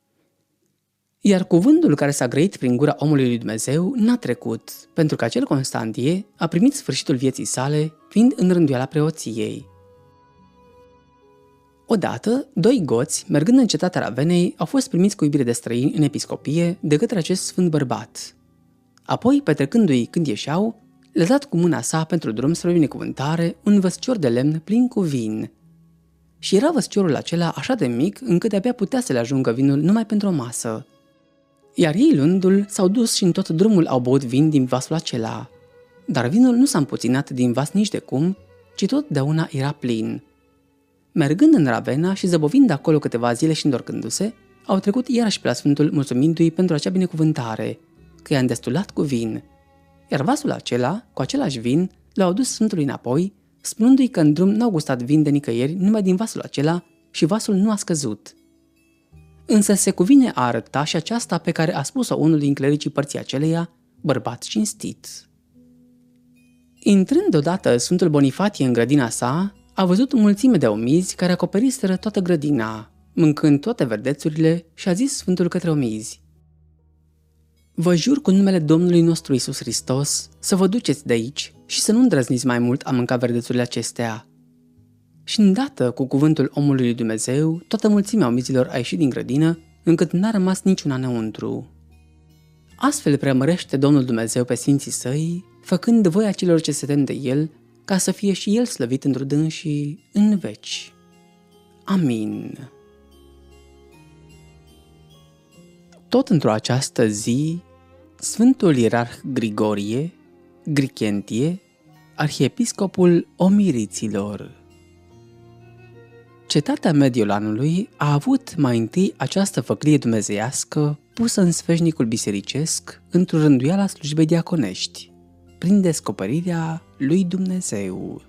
S1: Iar cuvântul care s-a grăit prin gura omului lui Dumnezeu n-a trecut, pentru că acel Constantie a primit sfârșitul vieții sale, fiind în rânduiala preoției. Odată, doi goți, mergând în cetatea Ravenei, au fost primiți cu iubire de străini în episcopie de către acest sfânt bărbat. Apoi, petrecându-i când ieșeau, le-a dat cu mâna sa pentru drum spre binecuvântare un văscior de lemn plin cu vin. Și era văsciorul acela așa de mic încât de-abia putea să le ajungă vinul numai pentru o masă. Iar ei, luându-l, s-au dus și în tot drumul au băut vin din vasul acela. Dar vinul nu s-a împuținat din vas nici de cum, ci totdeauna era plin. Mergând în Ravenna și zăbovind acolo câteva zile și întorcându-se, au trecut iarăși pe la Sfântul mulțumindu-i pentru acea binecuvântare, că i-a îndestulat cu vin. Iar vasul acela, cu același vin, l-au adus Sfântului înapoi, spunându-i că în drum n-au gustat vin de nicăieri numai din vasul acela și vasul nu a scăzut. Însă se cuvine a arăta și aceasta pe care a spus-o unul din clericii părții aceleia, bărbat cinstit. Intrând odată Sfântul Bonifatie în grădina sa, a văzut mulțime de omizi care acoperiseră toată grădina, mâncând toate verdețurile, și a zis Sfântul către omizi: Vă jur cu numele Domnului nostru Iisus Hristos să vă duceți de aici și să nu îndrăzniți mai mult a mânca verdețurile acestea. Și îndată, cu cuvântul omului lui Dumnezeu, toată mulțimea omizilor a ieșit din grădină, încât n-a rămas niciuna înăuntru. Astfel preamărește Domnul Dumnezeu pe sfinții săi, făcând voia celor ce se tem de El, ca să fie și El slăvit într-o dânsii în veci. Amin. Tot într-o această zi, Sfântul Ierarh Grigorie, Grichentie, arhiepiscopul Omiriților. Cetatea Mediolanului a avut mai întâi această făclie dumnezeiască pusă în sfeșnicul bisericesc într-o rânduială a slujbei diaconești, prin descoperirea lui Dumnezeu.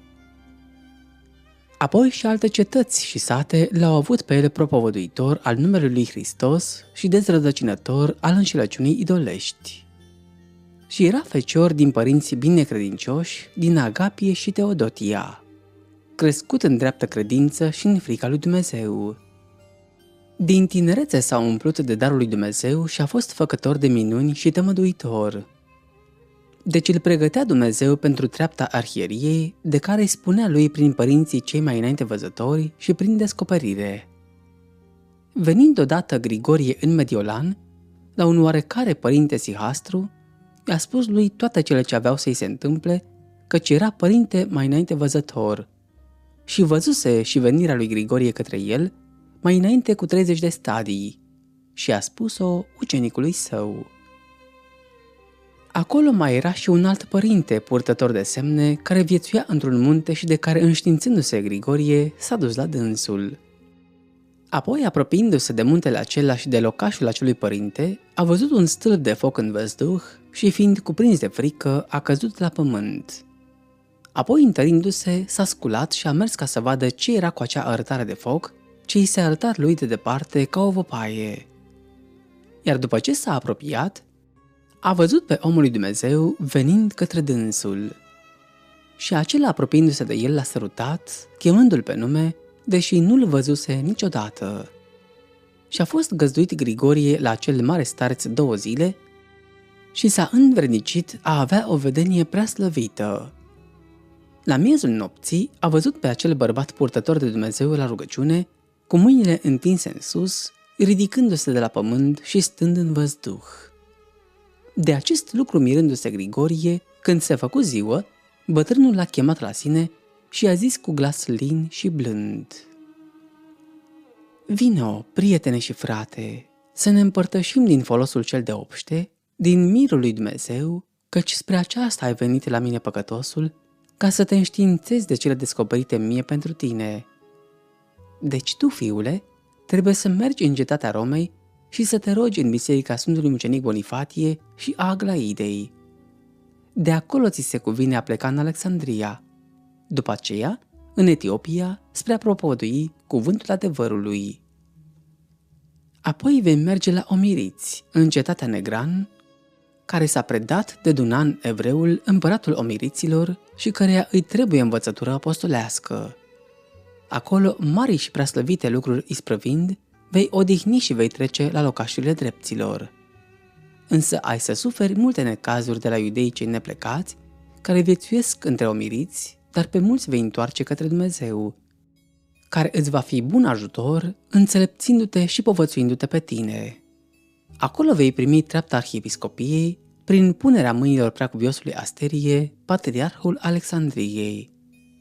S1: Apoi și alte cetăți și sate l-au avut pe el propovăduitor al numelui lui Hristos și dezrădăcinător al înșelăciunii idolești. Și era fecior din părinți binecredincioși din Agapie și Teodotia, crescut în dreaptă credință și în frica lui Dumnezeu. Din tinerețe s-a umplut de darul lui Dumnezeu și a fost făcător de minuni și tămăduitor. Deci îl pregătea Dumnezeu pentru treapta arhieriei, de care îi spunea lui prin părinții cei mai înainte văzători și prin descoperire. Venind odată Grigorie în Mediolan, la un oarecare părinte sihastru, i-a spus lui toate cele ce aveau să-i se întâmple, căci era părinte mai înainte văzător, și văzuse și venirea lui Grigorie către el, mai înainte cu treizeci de stadii, și a spus-o ucenicului său. Acolo mai era și un alt părinte, purtător de semne, care viețuia într-un munte și de care, înștiințându-se Grigorie, s-a dus la dânsul. Apoi, apropiindu-se de muntele acela și de locașul acelui părinte, a văzut un stâlp de foc în văzduh și, fiind cuprins de frică, a căzut la pământ. Apoi, întărindu-se, s-a sculat și a mers ca să vadă ce era cu acea arătare de foc, ce i s-a arătat lui de departe ca o văpaie. Iar după ce s-a apropiat, a văzut pe omul lui Dumnezeu venind către dânsul. Și acela, apropiindu-se de el, l-a sărutat, chemându-l pe nume, deși nu-l văzuse niciodată. Și a fost găzduit Grigorie la acel mare stareț două zile și s-a învrednicit a avea o vedenie prea slăvită. La miezul nopții a văzut pe acel bărbat purtător de Dumnezeu la rugăciune, cu mâinile întinse în sus, ridicându-se de la pământ și stând în văzduh. De acest lucru mirându-se Grigorie, când se făcu ziua, bătrânul l-a chemat la sine și a zis cu glas lin și blând: Vino, prietene și frate, să ne împărtășim din folosul cel de obște, din mirul lui Dumnezeu, căci spre aceasta ai venit la mine păcătosul, ca să te înștiințezi de cele descoperite mie pentru tine. Deci tu, fiule, trebuie să mergi în cetatea Romei și să te rogi în biserica Sfântului Mucenic Bonifatie și a Aglaidei. De acolo ți se cuvine a pleca în Alexandria, după aceea în Etiopia, spre a propovădui cuvântul adevărului. Apoi vei merge la Omiriți, în cetatea Negran, care s-a predat de Dunan evreul, împăratul Omiriților, și căreia îi trebuie învățătură apostolească. Acolo, mari și preaslăvite lucruri isprăvind, vei odihni și vei trece la locașurile drepților. Însă ai să suferi multe necazuri de la iudeii cei neplecați, care viețuiesc între omiriți, dar pe mulți vei întoarce către Dumnezeu, care îți va fi bun ajutor, înțelepțindu-te și povățuindu-te pe tine. Acolo vei primi treapta arhiepiscopiei prin punerea mâinilor preacuviosului Asterie, patriarhul Alexandriei.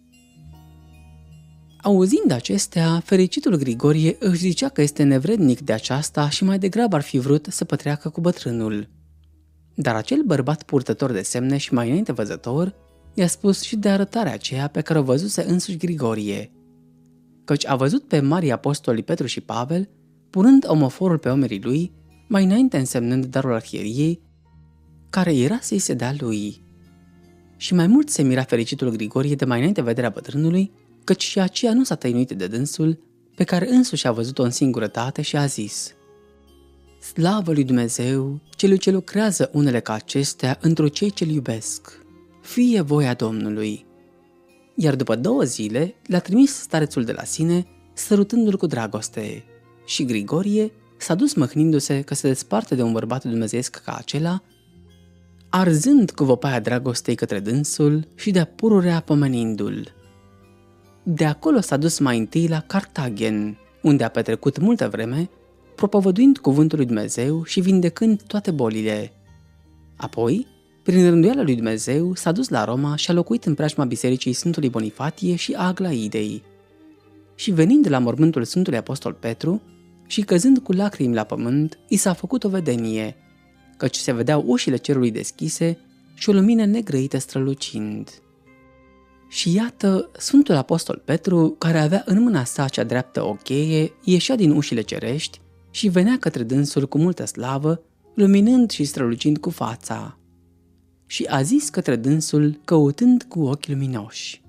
S1: Auzind acestea, fericitul Grigorie își zicea că este nevrednic de aceasta și mai degrabă ar fi vrut să pătreacă cu bătrânul. Dar acel bărbat purtător de semne și mai înainte văzător i-a spus și de arătarea aceea pe care o văzuse însuși Grigorie, căci a văzut pe marii apostoli Petru și Pavel, punând omoforul pe omerii lui, mai înainte însemnând darul arhieriei, care era să-i se dea lui. Și mai mult se mira fericitul Grigorie de mai înainte vederea bătrânului, căci și aceea nu s-a tăinuit de dânsul, pe care însuși a văzut-o în singurătate și a zis: Slavă lui Dumnezeu, celui ce lucrează unele ca acestea într-o cei ce-L iubesc. Fie voia Domnului. Iar după două zile l-a trimis starețul de la sine, sărutându-l cu dragoste. Și Grigorie s-a dus măhnindu-se că se desparte de un bărbat dumnezeiesc ca acela, arzând cu văpaia dragostei către dânsul și de-a pururea pomenindu-l. De acolo s-a dus mai întâi la Cartagen, unde a petrecut multă vreme, propovăduind cuvântul lui Dumnezeu și vindecând toate bolile. Apoi, prin rânduiala lui Dumnezeu, s-a dus la Roma și a locuit în preajma bisericii Sfântului Bonifatie și a Aglaidei. Și venind de la mormântul Sfântului Apostol Petru și căzând cu lacrimi la pământ, i s-a făcut o vedenie, căci se vedeau ușile cerului deschise și o lumină negrăită strălucind. Și iată, Sfântul Apostol Petru, care avea în mâna sa cea dreaptă o cheie, ieșea din ușile cerești și venea către dânsul cu multă slavă, luminând și strălucind cu fața. Și a zis către dânsul, căutând cu ochi luminoși: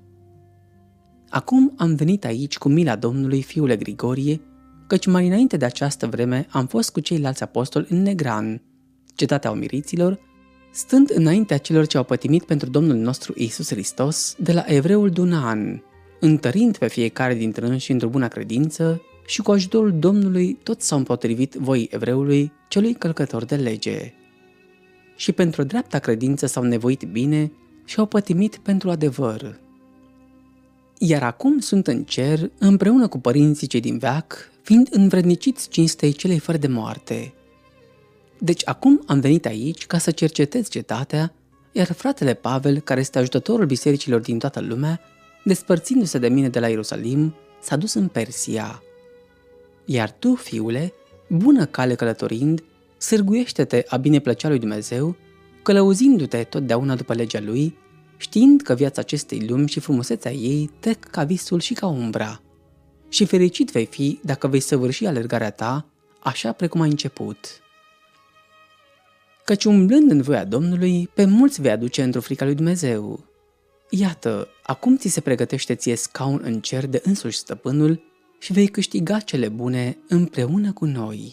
S1: Acum am venit aici cu mila Domnului, fiule Grigorie, căci mai înainte de această vreme am fost cu ceilalți apostoli în Negran, cetatea omiriților, stând înaintea celor ce au pătimit pentru Domnul nostru Iisus Hristos de la evreul Dunan, întărind pe fiecare dintre noi și într-o bună credință, și cu ajutorul Domnului toți s-au împotrivit voii evreului, celui călcător de lege. Și pentru dreapta credință s-au nevoit bine și au pătimit pentru adevăr. Iar acum sunt în cer, împreună cu părinții cei din veac, fiind învredniciți cinstei celei fără de moarte. Deci acum am venit aici ca să cercetez cetatea, iar fratele Pavel, care este ajutătorul bisericilor din toată lumea, despărțindu-se de mine de la Ierusalim, s-a dus în Persia. Iar tu, fiule, bună cale călătorind, sârguiește-te a bineplăcea lui Dumnezeu, călăuzindu-te totdeauna după legea lui, știind că viața acestei lumi și frumusețea ei trec ca visul și ca umbra. Și fericit vei fi dacă vei săvârși alergarea ta, așa precum ai început. Căci umblând în voia Domnului, pe mulți vei aduce într-o frica lui Dumnezeu. Iată, acum ți se pregătește ție scaun în cer de însuși stăpânul și vei câștiga cele bune împreună cu noi.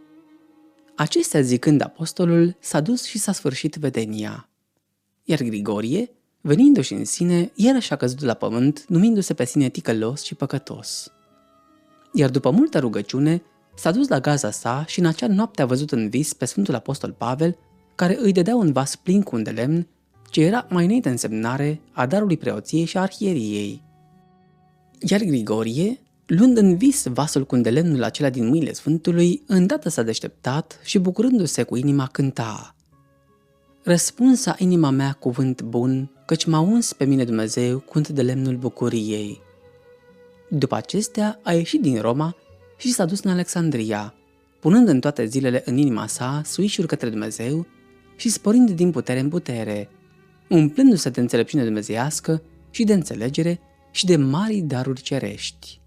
S1: Acestea zicând apostolul, s-a dus și s-a sfârșit vedenia. Iar Grigorie, venindu-și în sine, iarăși a căzut la pământ, numindu-se pe sine ticălos și păcătos. Iar după multă rugăciune, s-a dus la gaza sa și în acea noapte a văzut în vis pe Sfântul Apostol Pavel, care îi dădea un vas plin cu un de lemn, ce era mai înainte însemnare a darului preoției și a arhieriei. Iar Grigorie, luând în vis vasul cu îndelemnul acela din mâinile Sfântului, îndată s-a deșteptat și bucurându-se cu inima cânta: Răspunsa inima mea cuvânt bun, căci m-a uns pe mine Dumnezeu cu îndelemnul bucuriei. După acestea a ieșit din Roma și s-a dus în Alexandria, punând în toate zilele în inima sa suișuri către Dumnezeu și sporind din putere în putere, umplându-se de înțelepciune dumnezeiască și de înțelegere și de mari daruri cerești.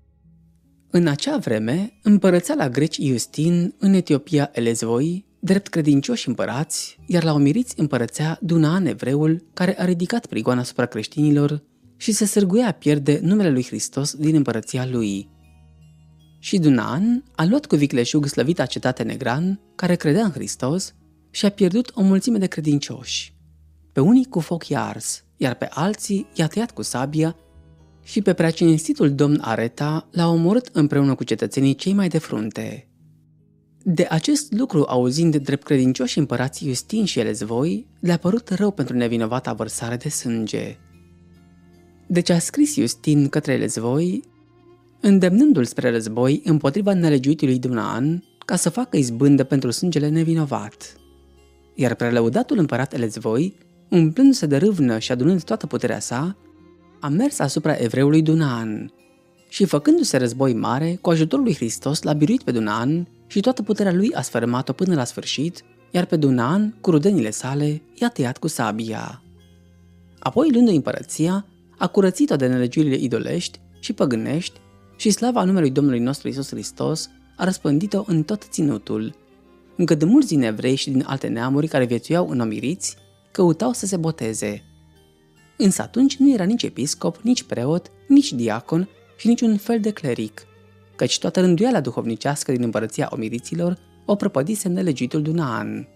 S1: În acea vreme împărățea la greci Iustin, în Etiopia Elezvoi, drept credincioși împărați, iar la omiriți împărățea Dunaan evreul, care a ridicat prigoana asupra creștinilor și se sârguia a pierde numele lui Hristos din împărăția lui. Și Dunaan a luat cu vicleșug slăvita cetate Negran, care credea în Hristos, și a pierdut o mulțime de credincioși. Pe unii cu foc i-a ars, iar pe alții i-a tăiat cu sabia și pe preacinstitul domn Areta l-a omorât împreună cu cetățenii cei mai de frunte. De acest lucru, auzind drept credincioși împărații Iustin și Elezvoi, le-a părut rău pentru nevinovata vărsare de sânge. Deci a scris Iustin către Elezvoi, îndemnându-l spre război împotriva nelegiuitului Dunaan, ca să facă izbândă pentru sângele nevinovat. Iar prelăudatul împărat Elezvoi, umplându-se de râvnă și adunând toată puterea sa, a mers asupra evreului Dunaan și, făcându-se război mare, cu ajutorul lui Hristos l-a biruit pe Dunaan și toată puterea lui a sfărâmat-o până la sfârșit, iar pe Dunaan, cu rudenile sale, i-a tăiat cu sabia. Apoi, luându-i împărăția, a curățit-o de nelegiurile idolești și păgânești și slava numelui Domnului nostru Iisus Hristos a răspândit-o în tot ținutul, încât mulți din evrei și din alte neamuri care viețuiau în omiriți căutau să se boteze. Însă atunci nu era nici episcop, nici preot, nici diacon și niciun fel de cleric, căci toată rânduiala duhovnicească din împărăția omiriților o prăpădise nelegitul Dunaan.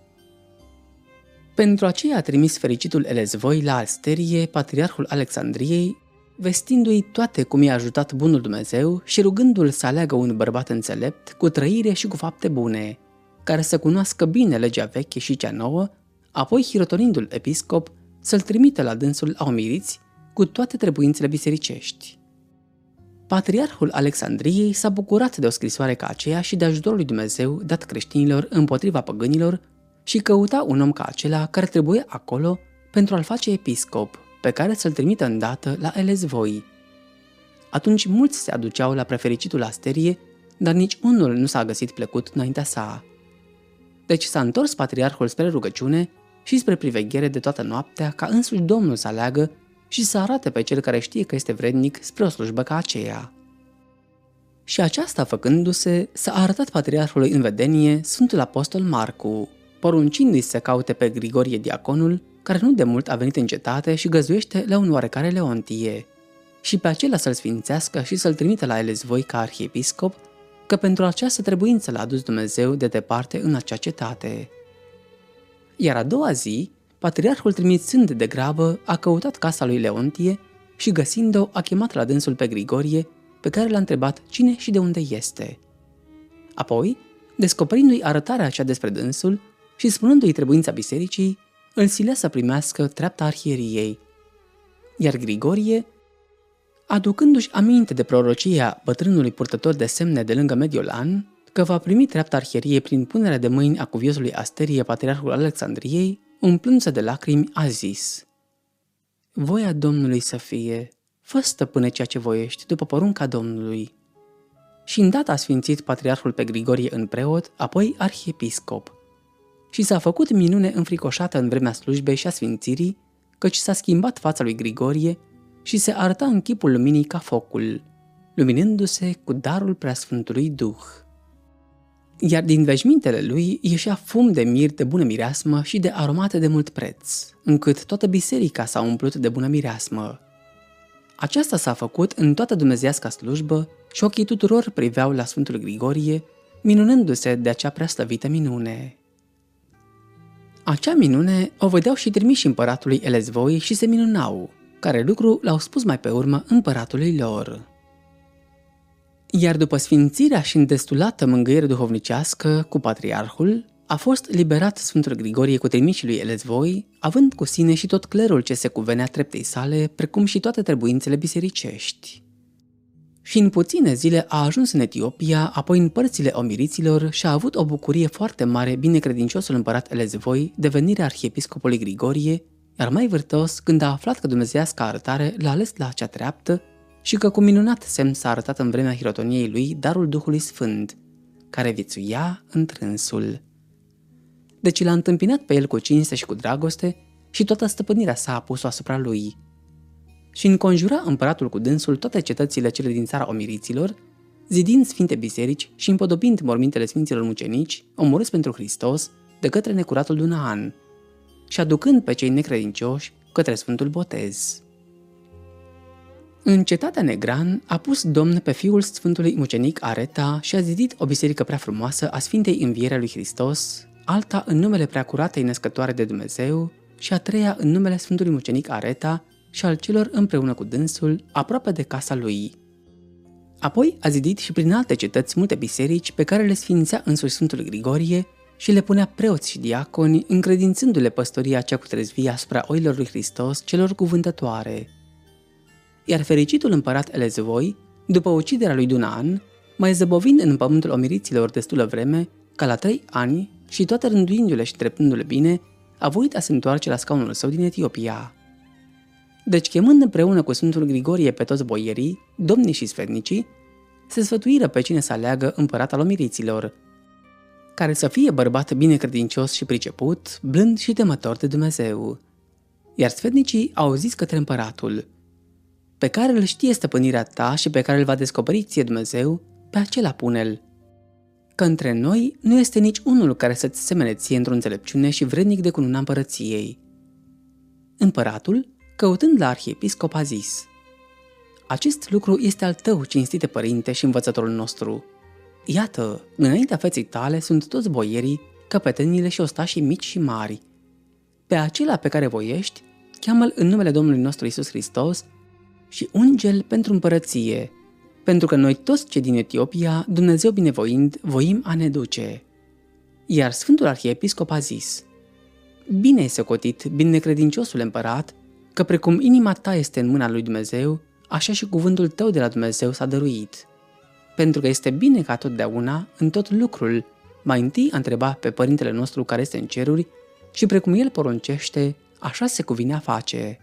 S1: Pentru aceea a trimis fericitul Elezvoi la Alsterie, patriarhul Alexandriei, vestindu-i toate cum i-a ajutat bunul Dumnezeu și rugându-l să aleagă un bărbat înțelept, cu trăire și cu fapte bune, care să cunoască bine legea veche și cea nouă, apoi hirotonindu-l episcop să-l trimită la dânsul la omiriți cu toate trebuințele bisericești. Patriarhul Alexandriei s-a bucurat de o scrisoare ca aceea și de ajutorul lui Dumnezeu dat creștinilor împotriva păgânilor și căuta un om ca acela care trebuia acolo pentru a-l face episcop, pe care să-l trimită îndată la Elezvoi. Atunci mulți se aduceau la prefericitul Asterie, dar nici unul nu s-a găsit plecut înaintea sa. Deci s-a întors patriarhul spre rugăciune și spre priveghere de toată noaptea, ca însuși Domnul să aleagă și să arate pe cel care știe că este vrednic spre o slujbă ca aceea. Și aceasta făcându-se, s-a arătat patriarhului în vedenie Sfântul Apostol Marcu, poruncindu-i să caute pe Grigorie diaconul, care nu de mult a venit în cetate și găzuiește la un oarecare Leontie, și pe acela să-l sfințească și să-l trimită la Elezvoi ca arhiepiscop, că pentru această trebuință l-a adus Dumnezeu de departe în acea cetate. Iar a doua zi, patriarhul, trimițând de grabă, a căutat casa lui Leontie și găsind-o a chemat la dânsul pe Grigorie, pe care l-a întrebat cine și de unde este. Apoi, descoperindu-i arătarea aceea despre dânsul și spunându-i trebuința bisericii, îl silea să primească treapta arhieriei. Iar Grigorie, aducându-și aminte de prorocia bătrânului purtător de semne de lângă Mediolan, că va primi treapta arhieriei prin punerea de mâini a cuviosului Asterie, patriarhul Alexandriei, umplându-se de lacrimi, a zis: Voia Domnului să fie, fă, stăpâne, ceea ce voiești, după porunca Domnului. Și îndată a sfințit patriarhul pe Grigorie în preot, apoi arhiepiscop. Și s-a făcut minune înfricoșată în vremea slujbei și a sfințirii, căci s-a schimbat fața lui Grigorie și se arăta în chipul luminii ca focul, luminându-se cu darul preasfântului Duh. Iar din veșmintele lui ieșea fum de mir de bună mireasmă și de aromate de mult preț, încât toată biserica s-a umplut de bună mireasmă. Aceasta s-a făcut în toată dumnezeiasca slujbă și ochii tuturor priveau la Sfântul Grigorie, minunându-se de acea preaslăvită minune. Acea minune o vedeau și trimiși împăratului Elezvoi și se minunau, care lucru l-au spus mai pe urmă împăratului lor. Iar după sfințirea și îndestulată mângâiere duhovnicească cu patriarhul, a fost liberat Sfântul Grigorie cu trimișii lui Elezvoi, având cu sine și tot clerul ce se cuvenea treptei sale, precum și toate trebuințele bisericești. Și în puține zile a ajuns în Etiopia, apoi în părțile omiriților și a avut o bucurie foarte mare binecredinciosul împărat Elezvoi de venirea arhiepiscopului Grigorie, iar mai vârtos, când a aflat că dumnezeiasca arătare l-a ales la acea treaptă și că cu minunat semn s-a arătat în vremea hirotoniei lui darul Duhului Sfânt, care viețuia întrânsul. Deci l-a întâmpinat pe el cu cinste și cu dragoste și toată stăpânirea sa a pus-o asupra lui. Și înconjura împăratul cu dânsul toate cetățile cele din țara omiriților, zidind sfinte biserici și împodobind mormintele sfinților mucenici, omorâți pentru Hristos de către necuratul Dunaan, și aducând pe cei necredincioși către Sfântul Botez. În cetatea Negran a pus Domn pe fiul Sfântului Mucenic Areta și a zidit o biserică prea frumoasă a Sfintei Învierea lui Hristos, alta în numele Preacuratei Născătoare de Dumnezeu și a treia în numele Sfântului Mucenic Areta și al celor împreună cu dânsul, aproape de casa lui. Apoi a zidit și prin alte cetăți multe biserici pe care le sfințea însuși Sfântul Grigorie și le punea preoți și diaconi, încredințându-le păstoria cea cu trezvie asupra oilor lui Hristos celor cuvântătoare. Iar fericitul împărat Elezvoi, după uciderea lui Dunaan, mai zăbovind în pământul omiriților destulă vreme, ca la trei ani și toate rânduindu-le și dreptându-le bine, a voit a se întoarce la scaunul său din Etiopia. Deci, chemând împreună cu Sfântul Grigorie pe toți boierii, domnii și sfetnicii, se sfătuiră pe cine să aleagă împărat al omiriților, care să fie bărbat binecredincios și priceput, blând și temător de Dumnezeu. Iar sfetnicii au zis către împăratul: pe care îl știe stăpânirea ta și pe care îl va descoperi ție Dumnezeu, pe acela pune-l. Că între noi nu este nici unul care să-ți semene ție într-o înțelepciune și vrednic de cununa împărăției. Împăratul, căutând la arhiepiscop, a zis: acest lucru este al tău, cinstite părinte și învățătorul nostru. Iată, înaintea feței tale sunt toți boierii, căpetenile și ostașii mici și mari. Pe acela pe care voiești, cheamă-l în numele Domnului nostru Iisus Hristos și unge-l pentru împărăție, pentru că noi toți cei din Etiopia, Dumnezeu binevoind, voim a ne duce. Iar Sfântul Arhiepiscop a zis: bine ai socotit, binecredinciosul împărat, că precum inima ta este în mâna lui Dumnezeu, așa și cuvântul tău de la Dumnezeu s-a dăruit. Pentru că este bine ca totdeauna, în tot lucrul, mai întâi a întreba pe Părintele nostru care este în ceruri și precum El poruncește, așa se cuvine a face.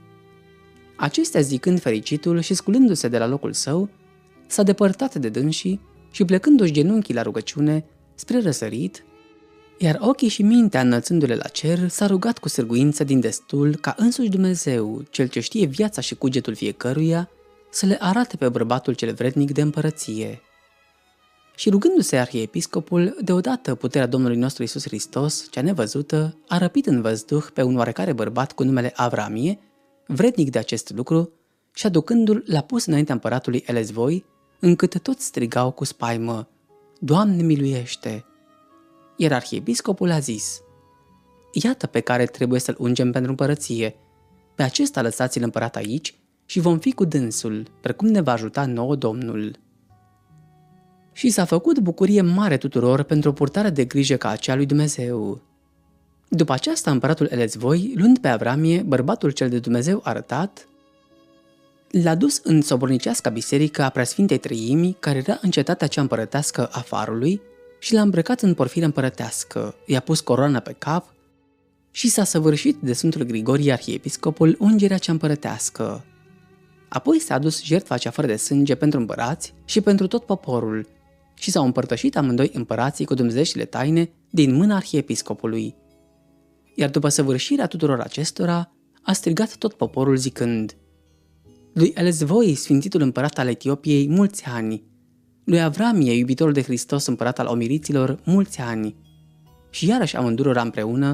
S1: Acestea zicând fericitul și sculându-se de la locul său, s-a depărtat de dânsii și plecându-și genunchii la rugăciune spre răsărit, iar ochii și mintea înălțându-le la cer, s-a rugat cu sârguință din destul ca însuși Dumnezeu, cel ce știe viața și cugetul fiecăruia, să le arate pe bărbatul cel vrednic de împărăție. Și rugându-se arhiepiscopul, deodată puterea Domnului nostru Iisus Hristos, cea nevăzută, a răpit în văzduh pe un oarecare bărbat cu numele Avramie, vrednic de acest lucru, și aducându-l l-a pus înaintea împăratului Elezvoi, încât toți strigau cu spaimă: Doamne miluiește! Iar arhiepiscopul a zis: iată pe care trebuie să-l ungem pentru împărăție, pe acesta lăsați-l împărat aici și vom fi cu dânsul, precum ne va ajuta nouă Domnul. Și s-a făcut bucurie mare tuturor pentru o purtare de grijă ca aceea lui Dumnezeu. După aceasta, împăratul Elezvoi, luând pe Avramie, bărbatul cel de Dumnezeu arătat, l-a dus în soborniceasca biserică a Preasfintei Treimii, care era în cetatea cea împărătească a Farului, și l-a îmbrăcat în porfiră împărătească, i-a pus coroană pe cap și s-a săvârșit de Sfântul Grigorie arhiepiscopul ungerea cea împărătească. Apoi s-a adus jertfa cea fără de sânge pentru împărați și pentru tot poporul și s-au împărtășit amândoi împărații cu dumnezeieștile taine din mâna arhiepiscopului. Iar după săvârșirea tuturor acestora, a strigat tot poporul zicând: lui Elezvoi, sfințitul împărat al Etiopiei, mulți ani, lui Avramie, iubitorul de Hristos, împărat al omiriților, mulți ani. Și iarăși amândurora împreună: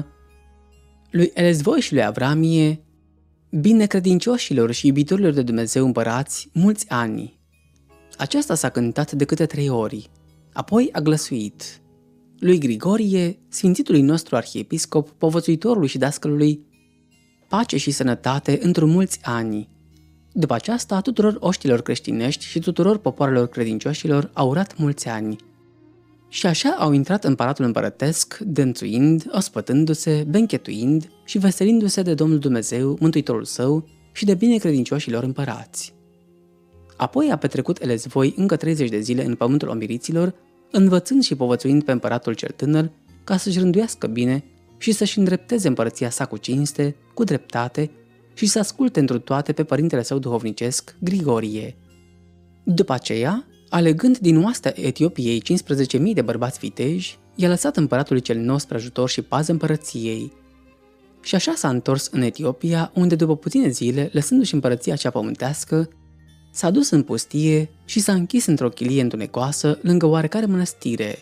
S1: lui Elezvoi și lui Avramie, binecredincioșilor și iubitorilor de Dumnezeu împărați, mulți ani. Aceasta s-a cântat de câte trei ori. Apoi a glăsuit: lui Grigorie, sfințitului nostru arhiepiscop, povățuitorului și dascălului, pace și sănătate într-o mulți ani. După aceasta, tuturor oștilor creștinești și tuturor popoarelor credincioșilor au urat mulți ani. Și așa au intrat împăratul împărătesc, dănțuind, ospătându-se, benchetuind și veselindu-se de Domnul Dumnezeu, Mântuitorul său, și de binecredincioșilor împărați. Apoi a petrecut Elezvoi încă treizeci de zile în pământul omiriților, învățând și povățuind pe împăratul cel tânăr ca să-și rânduiască bine și să-și îndrepteze împărăția sa cu cinste, cu dreptate și să asculte întru toate pe părintele său duhovnicesc, Grigorie. După aceea, alegând din oastea Etiopiei cincisprezece mii de bărbați viteji, i-a lăsat împăratului cel nou spre ajutor și pază împărăției. Și așa s-a întors în Etiopia, unde după puține zile, lăsându-și împărăția cea pământească, s-a dus în pustie și s-a închis într-o chilie întunecoasă lângă oarecare mănăstire.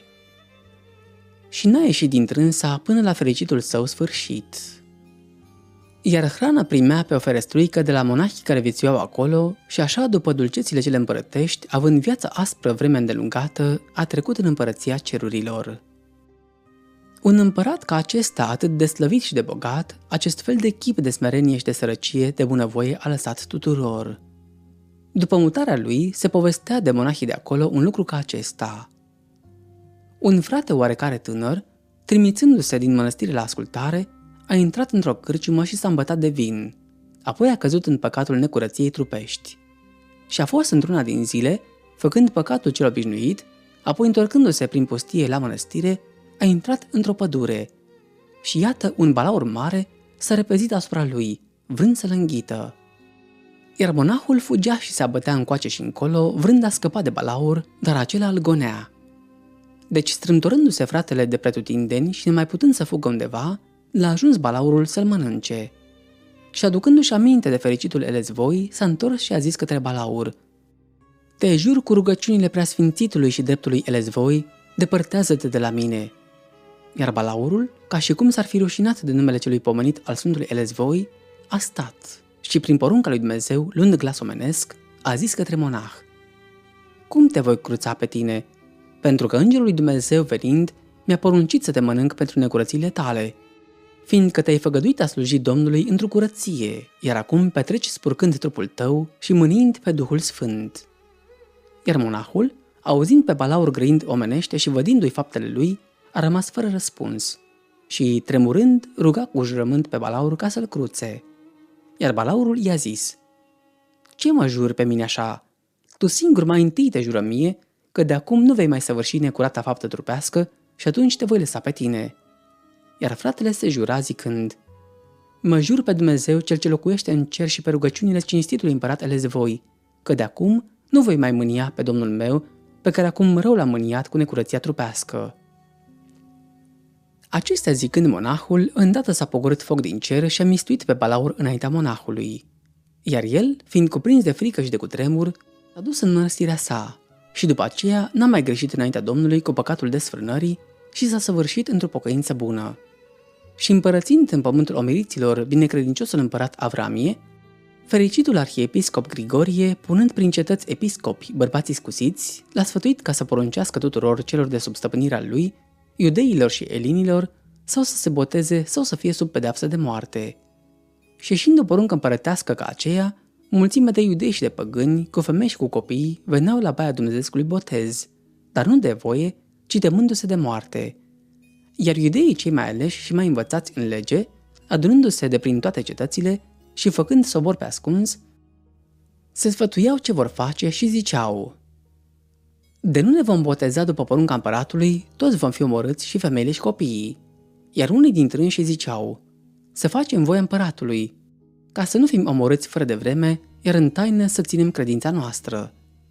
S1: Și n-a ieșit din trânsa până la fericitul său sfârșit. Iar hrana primea pe o ferestruică de la monahii care viețuiau acolo și așa, după dulcețile cele împărătești, având viața aspră vreme îndelungată, a trecut în împărăția cerurilor. Un împărat ca acesta, atât de slăvit și de bogat, acest fel de chip de smerenie și de sărăcie, de bunăvoie a lăsat tuturor. După mutarea lui, se povestea de monahii de acolo un lucru ca acesta. Un frate oarecare tânăr, trimițându-se din mănăstire la ascultare, a intrat într-o cârciumă și s-a îmbătat de vin. Apoi a căzut în păcatul necurăției trupești. Și a fost într-una din zile, făcând păcatul cel obișnuit, apoi întorcându-se prin pustie la mănăstire, a intrat într-o pădure. Și iată, un balaur mare s-a repezit asupra lui, vrând să-l înghită. Iar monahul fugea și se abătea încoace și încolo, vrând a scăpa de balaur, dar acela îl gonea. Deci, strâmtorându-se fratele de pretutindeni și nemai putând să fugă undeva, l-a ajuns balaurul să-l mănânce. și aducându-și aminte de fericitul Elezvoi, s-a întors și a zis către Balaur: Te jur cu rugăciunile preasfințitului și dreptului Elezvoi, depărtează-te de la mine. Iar Balaurul, ca și cum s-ar fi rușinat de numele celui pomenit al Sfântului Elezvoi, a stat și prin porunca lui Dumnezeu, luând glas omenesc, a zis către monah: Cum te voi cruța pe tine? Pentru că îngerul lui Dumnezeu venind mi-a poruncit să te mănânc pentru necurățiile tale, fiindcă te-ai făgăduit a sluji Domnului într-o curăție, iar acum petreci spurcând trupul tău și mâniind pe Duhul Sfânt. Iar monahul, auzind pe Balaur grăind omenește și vădindu-i faptele lui, a rămas fără răspuns și, tremurând, ruga cu jurământ pe Balaur ca să-l cruțe. Iar Balaurul i-a zis: Ce mă juri pe mine așa? Tu singur mai întâi te jură mie că de acum nu vei mai săvârși necurata faptă trupească și atunci te voi lăsa pe tine. Iar fratele se jura zicând: Mă jur pe Dumnezeu cel ce locuiește în cer și pe rugăciunile cinstitului împărat Elezvoi, că de acum nu voi mai mânia pe Domnul meu, pe care acum rău l-a mâniat cu necurăția trupească. Acestea zicând, monahul îndată s-a pogorât foc din cer și a mistuit pe Balaur înaintea monahului. Iar el, fiind cuprins de frică și de cutremur, s-a dus în mănăstirea sa și după aceea n-a mai greșit înaintea Domnului cu păcatul desfrânării și s-a săvârșit într-o pocăință bună. Și împărățind în pământul omeriților binecredinciosul împărat Avramie, fericitul arhiepiscop Grigorie, punând prin cetăți episcopi bărbați iscusiți, l-a sfătuit ca să poruncească tuturor celor de sub stăpânirea lui, iudeilor și elinilor, sau să se boteze sau să fie sub pedeapsă de moarte. Și ieșind o poruncă împărătească ca aceea, mulțime de iudei și de păgâni, cu femei și cu copii, veneau la baia dumnezeescului botez, dar nu de voie, ci temându-se de moarte. Iar iudeii cei mai aleși și mai învățați în lege, adunându-se de prin toate cetățile și făcând sobor pe ascuns, se sfătuiau ce vor face și ziceau: De nu ne vom boteza după porunca împăratului, toți vom fi omorâți și femeile și copiii. Iar unii dintre ei ziceau: Să facem voia împăratului, ca să nu fim omorâți fără de vreme, iar în taină să ținem credința noastră.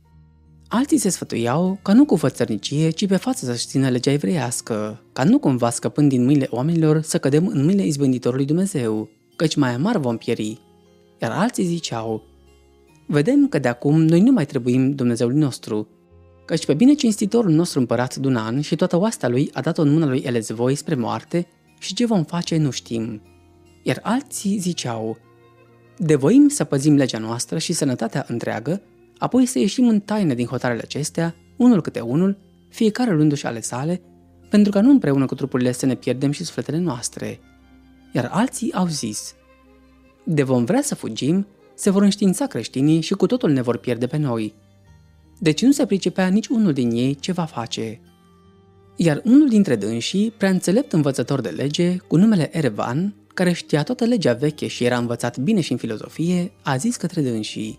S1: Alții se sfătuiau ca nu cu fățărnicie, ci pe față să-și țină legea evreiască, ca nu cumva scăpând din mâinile oamenilor să cădem în mâinile izbânditorului Dumnezeu, căci mai amar vom pieri. Iar alții ziceau: Vedem că de acum noi nu mai trebuim Dumnezeului nostru, căci pe bine cinstitorul nostru împărat Dunan și toată oastea lui a dat-o în mâna lui Elezvoi spre moarte și ce vom face nu știm. Iar alții ziceau: Devoim să păzim legea noastră și sănătatea întreagă, apoi să ieșim în taină din hotarele acestea, unul câte unul, fiecare luându-și ale sale, pentru ca nu împreună cu trupurile să ne pierdem și sufletele noastre. Iar alții au zis: De vom vrea să fugim, se vor înștiința creștinii și cu totul ne vor pierde pe noi. Deci nu se pricepea nici unul din ei ce va face. Iar unul dintre dânsii, prea înțelept învățător de lege, cu numele Erevan, care știa toată legea veche și era învățat bine și în filozofie, a zis către dânsii: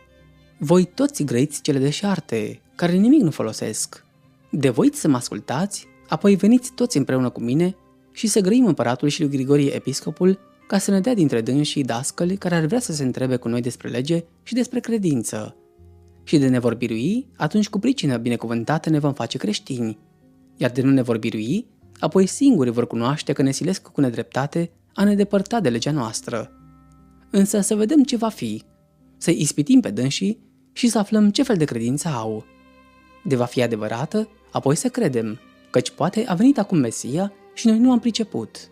S1: Voi toți grăiți cele deșarte, care nimic nu folosesc. Devoiți să mă ascultați, apoi veniți toți împreună cu mine și să grăim împăratul și lui Grigorie episcopul, ca să ne dea dintre dânsii dascăli care ar vrea să se întrebe cu noi despre lege și despre credință. Și de ne vor birui, atunci cu pricină binecuvântată ne vom face creștini. Iar de nu ne vor birui, apoi singuri vor cunoaște că ne silesc cu nedreptate a ne depărta de legea noastră. Însă să vedem ce va fi, să-i ispitim pe dânsii și să aflăm ce fel de credință au. De va fi adevărată, apoi să credem, căci poate a venit acum Mesia și noi nu am priceput.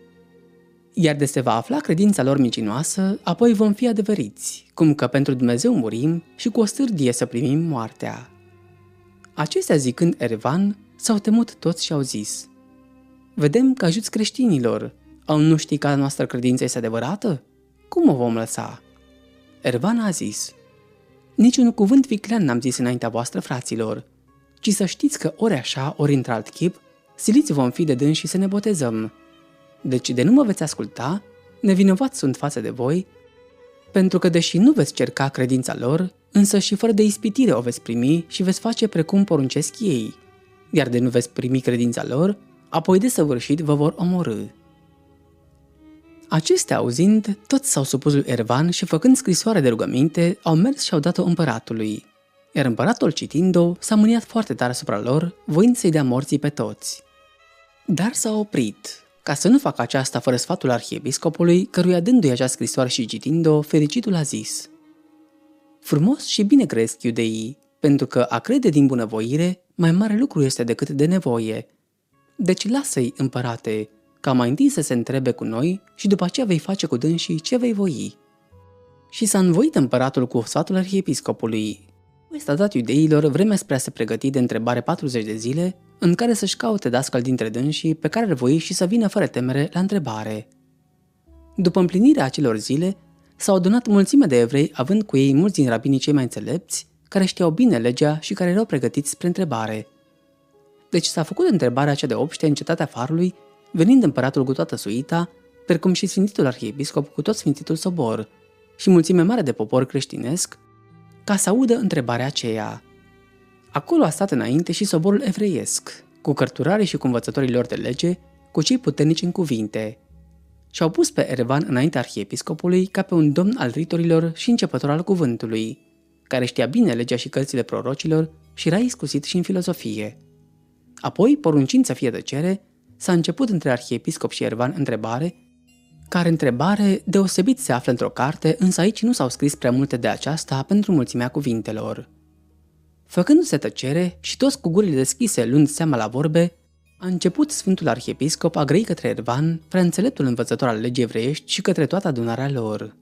S1: Iar de se va afla credința lor mincinoasă, apoi vom fi adevăriți, cum că pentru Dumnezeu murim și cu o stârdie să primim moartea. Acestea zicând Erevan, s-au temut toți și au zis: Vedem că ajuți creștinilor, au nu știi că a noastră credință este adevărată? Cum o vom lăsa? Erevan a zis: Niciun cuvânt viclean n-am zis înaintea voastră, fraților, ci să știți că ori așa, ori într-alt chip, siliți vom fi de dâns și să ne botezăm. Deci de nu mă veți asculta, nevinovați sunt față de voi, pentru că deși nu veți cerca credința lor, însă și fără de ispitire o veți primi și veți face precum poruncesc ei, iar de nu veți primi credința lor, apoi de săvârșit vă vor omorî. Acestea auzind, toți s-au supus lui Erevan și făcând scrisoare de rugăminte, au mers și au dat-o împăratului. Iar împăratul citind-o s-a mâniat foarte tare asupra lor, voind să-i dea morții pe toți. Dar s-a oprit, Ca să nu facă aceasta fără sfatul arhiepiscopului, căruia dându-i acea scrisoare și citind-o, fericitul a zis: frumos și bine cresc iudeii, pentru că a crede din bunăvoire mai mare lucru este decât de nevoie. Deci lasă-i, împărate, ca mai întâi să se întrebe cu noi și după aceea vei face cu dânsii ce vei voi. Și s-a învoit împăratul cu sfatul arhiepiscopului. Ăsta a dat iudeilor vremea spre a se pregăti de întrebare patruzeci de zile, în care să-și caute dascăl dintre dânsii pe care îl voi și să vină fără temere la întrebare. După împlinirea acelor zile, s-au adunat mulțime de evrei, având cu ei mulți din rabinii cei mai înțelepți, care știau bine legea și care erau pregătiți spre întrebare. Deci s-a făcut întrebarea cea de obște în cetatea Farului, venind împăratul cu toată suita, precum și sfințitul arhiepiscop cu tot sfințitul sobor, și mulțime mare de popor creștinesc, ca să audă întrebarea aceea. Acolo a stat înainte și soborul evreiesc, cu cărturarii și cu învățătorii lor de lege, cu cei puternici în cuvinte. Și-au pus pe Ervan înaintea arhiepiscopului ca pe un domn al ritorilor și începător al cuvântului, care știa bine legea și cărțile prorocilor și era iscusit și în filozofie. Apoi, poruncind să fie tăcere, s-a început între arhiepiscop și Ervan întrebare, care întrebare deosebit se află într-o carte, însă aici nu s-au scris prea multe de aceasta pentru mulțimea cuvintelor. Făcându-se tăcere și toți cu gurile deschise luând seama la vorbe, a început Sfântul Arhiepiscop a grăi către Ervan, prea înțeleptul învățător al legii evreiești și către toată adunarea lor.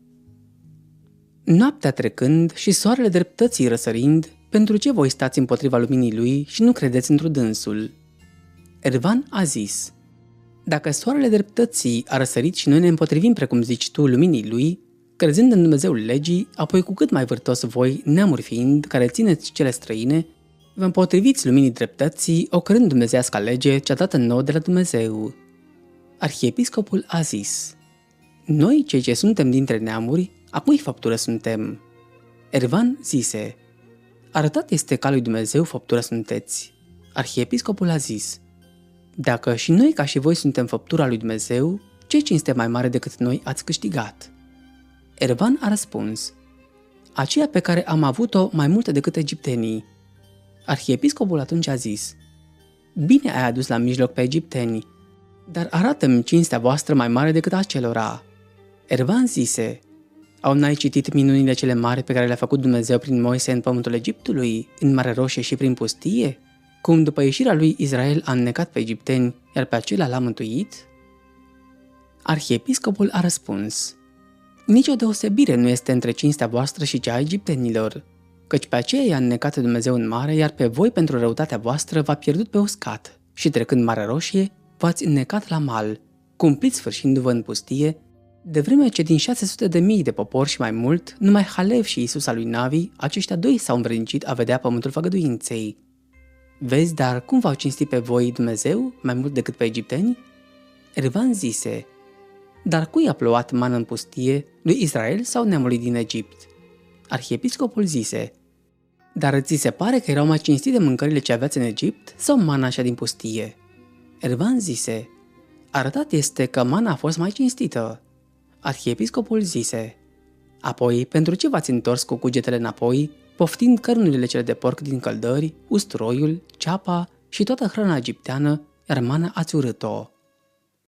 S1: Noaptea trecând și soarele dreptății răsărind, pentru ce voi stați împotriva luminii lui și nu credeți într-un dânsul? Ervan a zis: dacă soarele dreptății a răsărit și noi ne împotrivim precum zici tu luminii lui, crezând în Dumnezeul legii, apoi cu cât mai vârtos voi, neamuri fiind, care țineți cele străine, vă împotriviți luminii dreptății, ocrând dumnezeiasca lege cea dată nouă de la Dumnezeu. Arhiepiscopul a zis: noi, cei ce suntem dintre neamuri, a cui făptură suntem? Ervan zise: arătat este ca lui Dumnezeu făptură sunteți. Arhiepiscopul a zis: dacă și noi ca și voi suntem făptura lui Dumnezeu, ce cinste mai mare decât noi ați câștigat? Ervan a răspuns: aceea pe care am avut-o mai multă decât egiptenii. Arhiepiscopul atunci a zis: bine ai adus la mijloc pe egipteni, dar arată-mi cinstea voastră mai mare decât acelora. Ervan zise: au n-ai citit minunile cele mari pe care le-a făcut Dumnezeu prin Moise în pământul Egiptului, în Marea Roșie și prin pustie? Cum după ieșirea lui Israel a înnecat pe egipteni, iar pe acela l-a mântuit? Arhiepiscopul a răspuns: nici o deosebire nu este între cinstea voastră și cea a egiptenilor, căci pe aceea i-a înnecat Dumnezeu în mare, iar pe voi pentru răutatea voastră v-a pierdut pe uscat și trecând Marea Roșie v-ați înnecat la mal, cumplit sfârșindu-vă în pustie, de vreme ce din șase sute de mii de popor și mai mult, numai Halev și Isus al lui Navi, aceștia doi s-au învrednicit a vedea pământul făgăduinței. Vezi, dar cum v-au cinstit pe voi Dumnezeu mai mult decât pe egipteni? Ervan zise: dar cui a plouat mană în pustie, lui Israel sau neamului din Egipt? Arhiepiscopul zise: dar ți se pare că erau mai cinstite mâncările ce aveați în Egipt sau mana așa din pustie? Ervan zise: arătat este că mana a fost mai cinstită. Arhiepiscopul zise: apoi, pentru ce v-ați întors cu cugetele înapoi, poftind cărnurile cele de porc din căldări, usturoiul, ceapa și toată hrana egipteană, iar mana ați urât-o?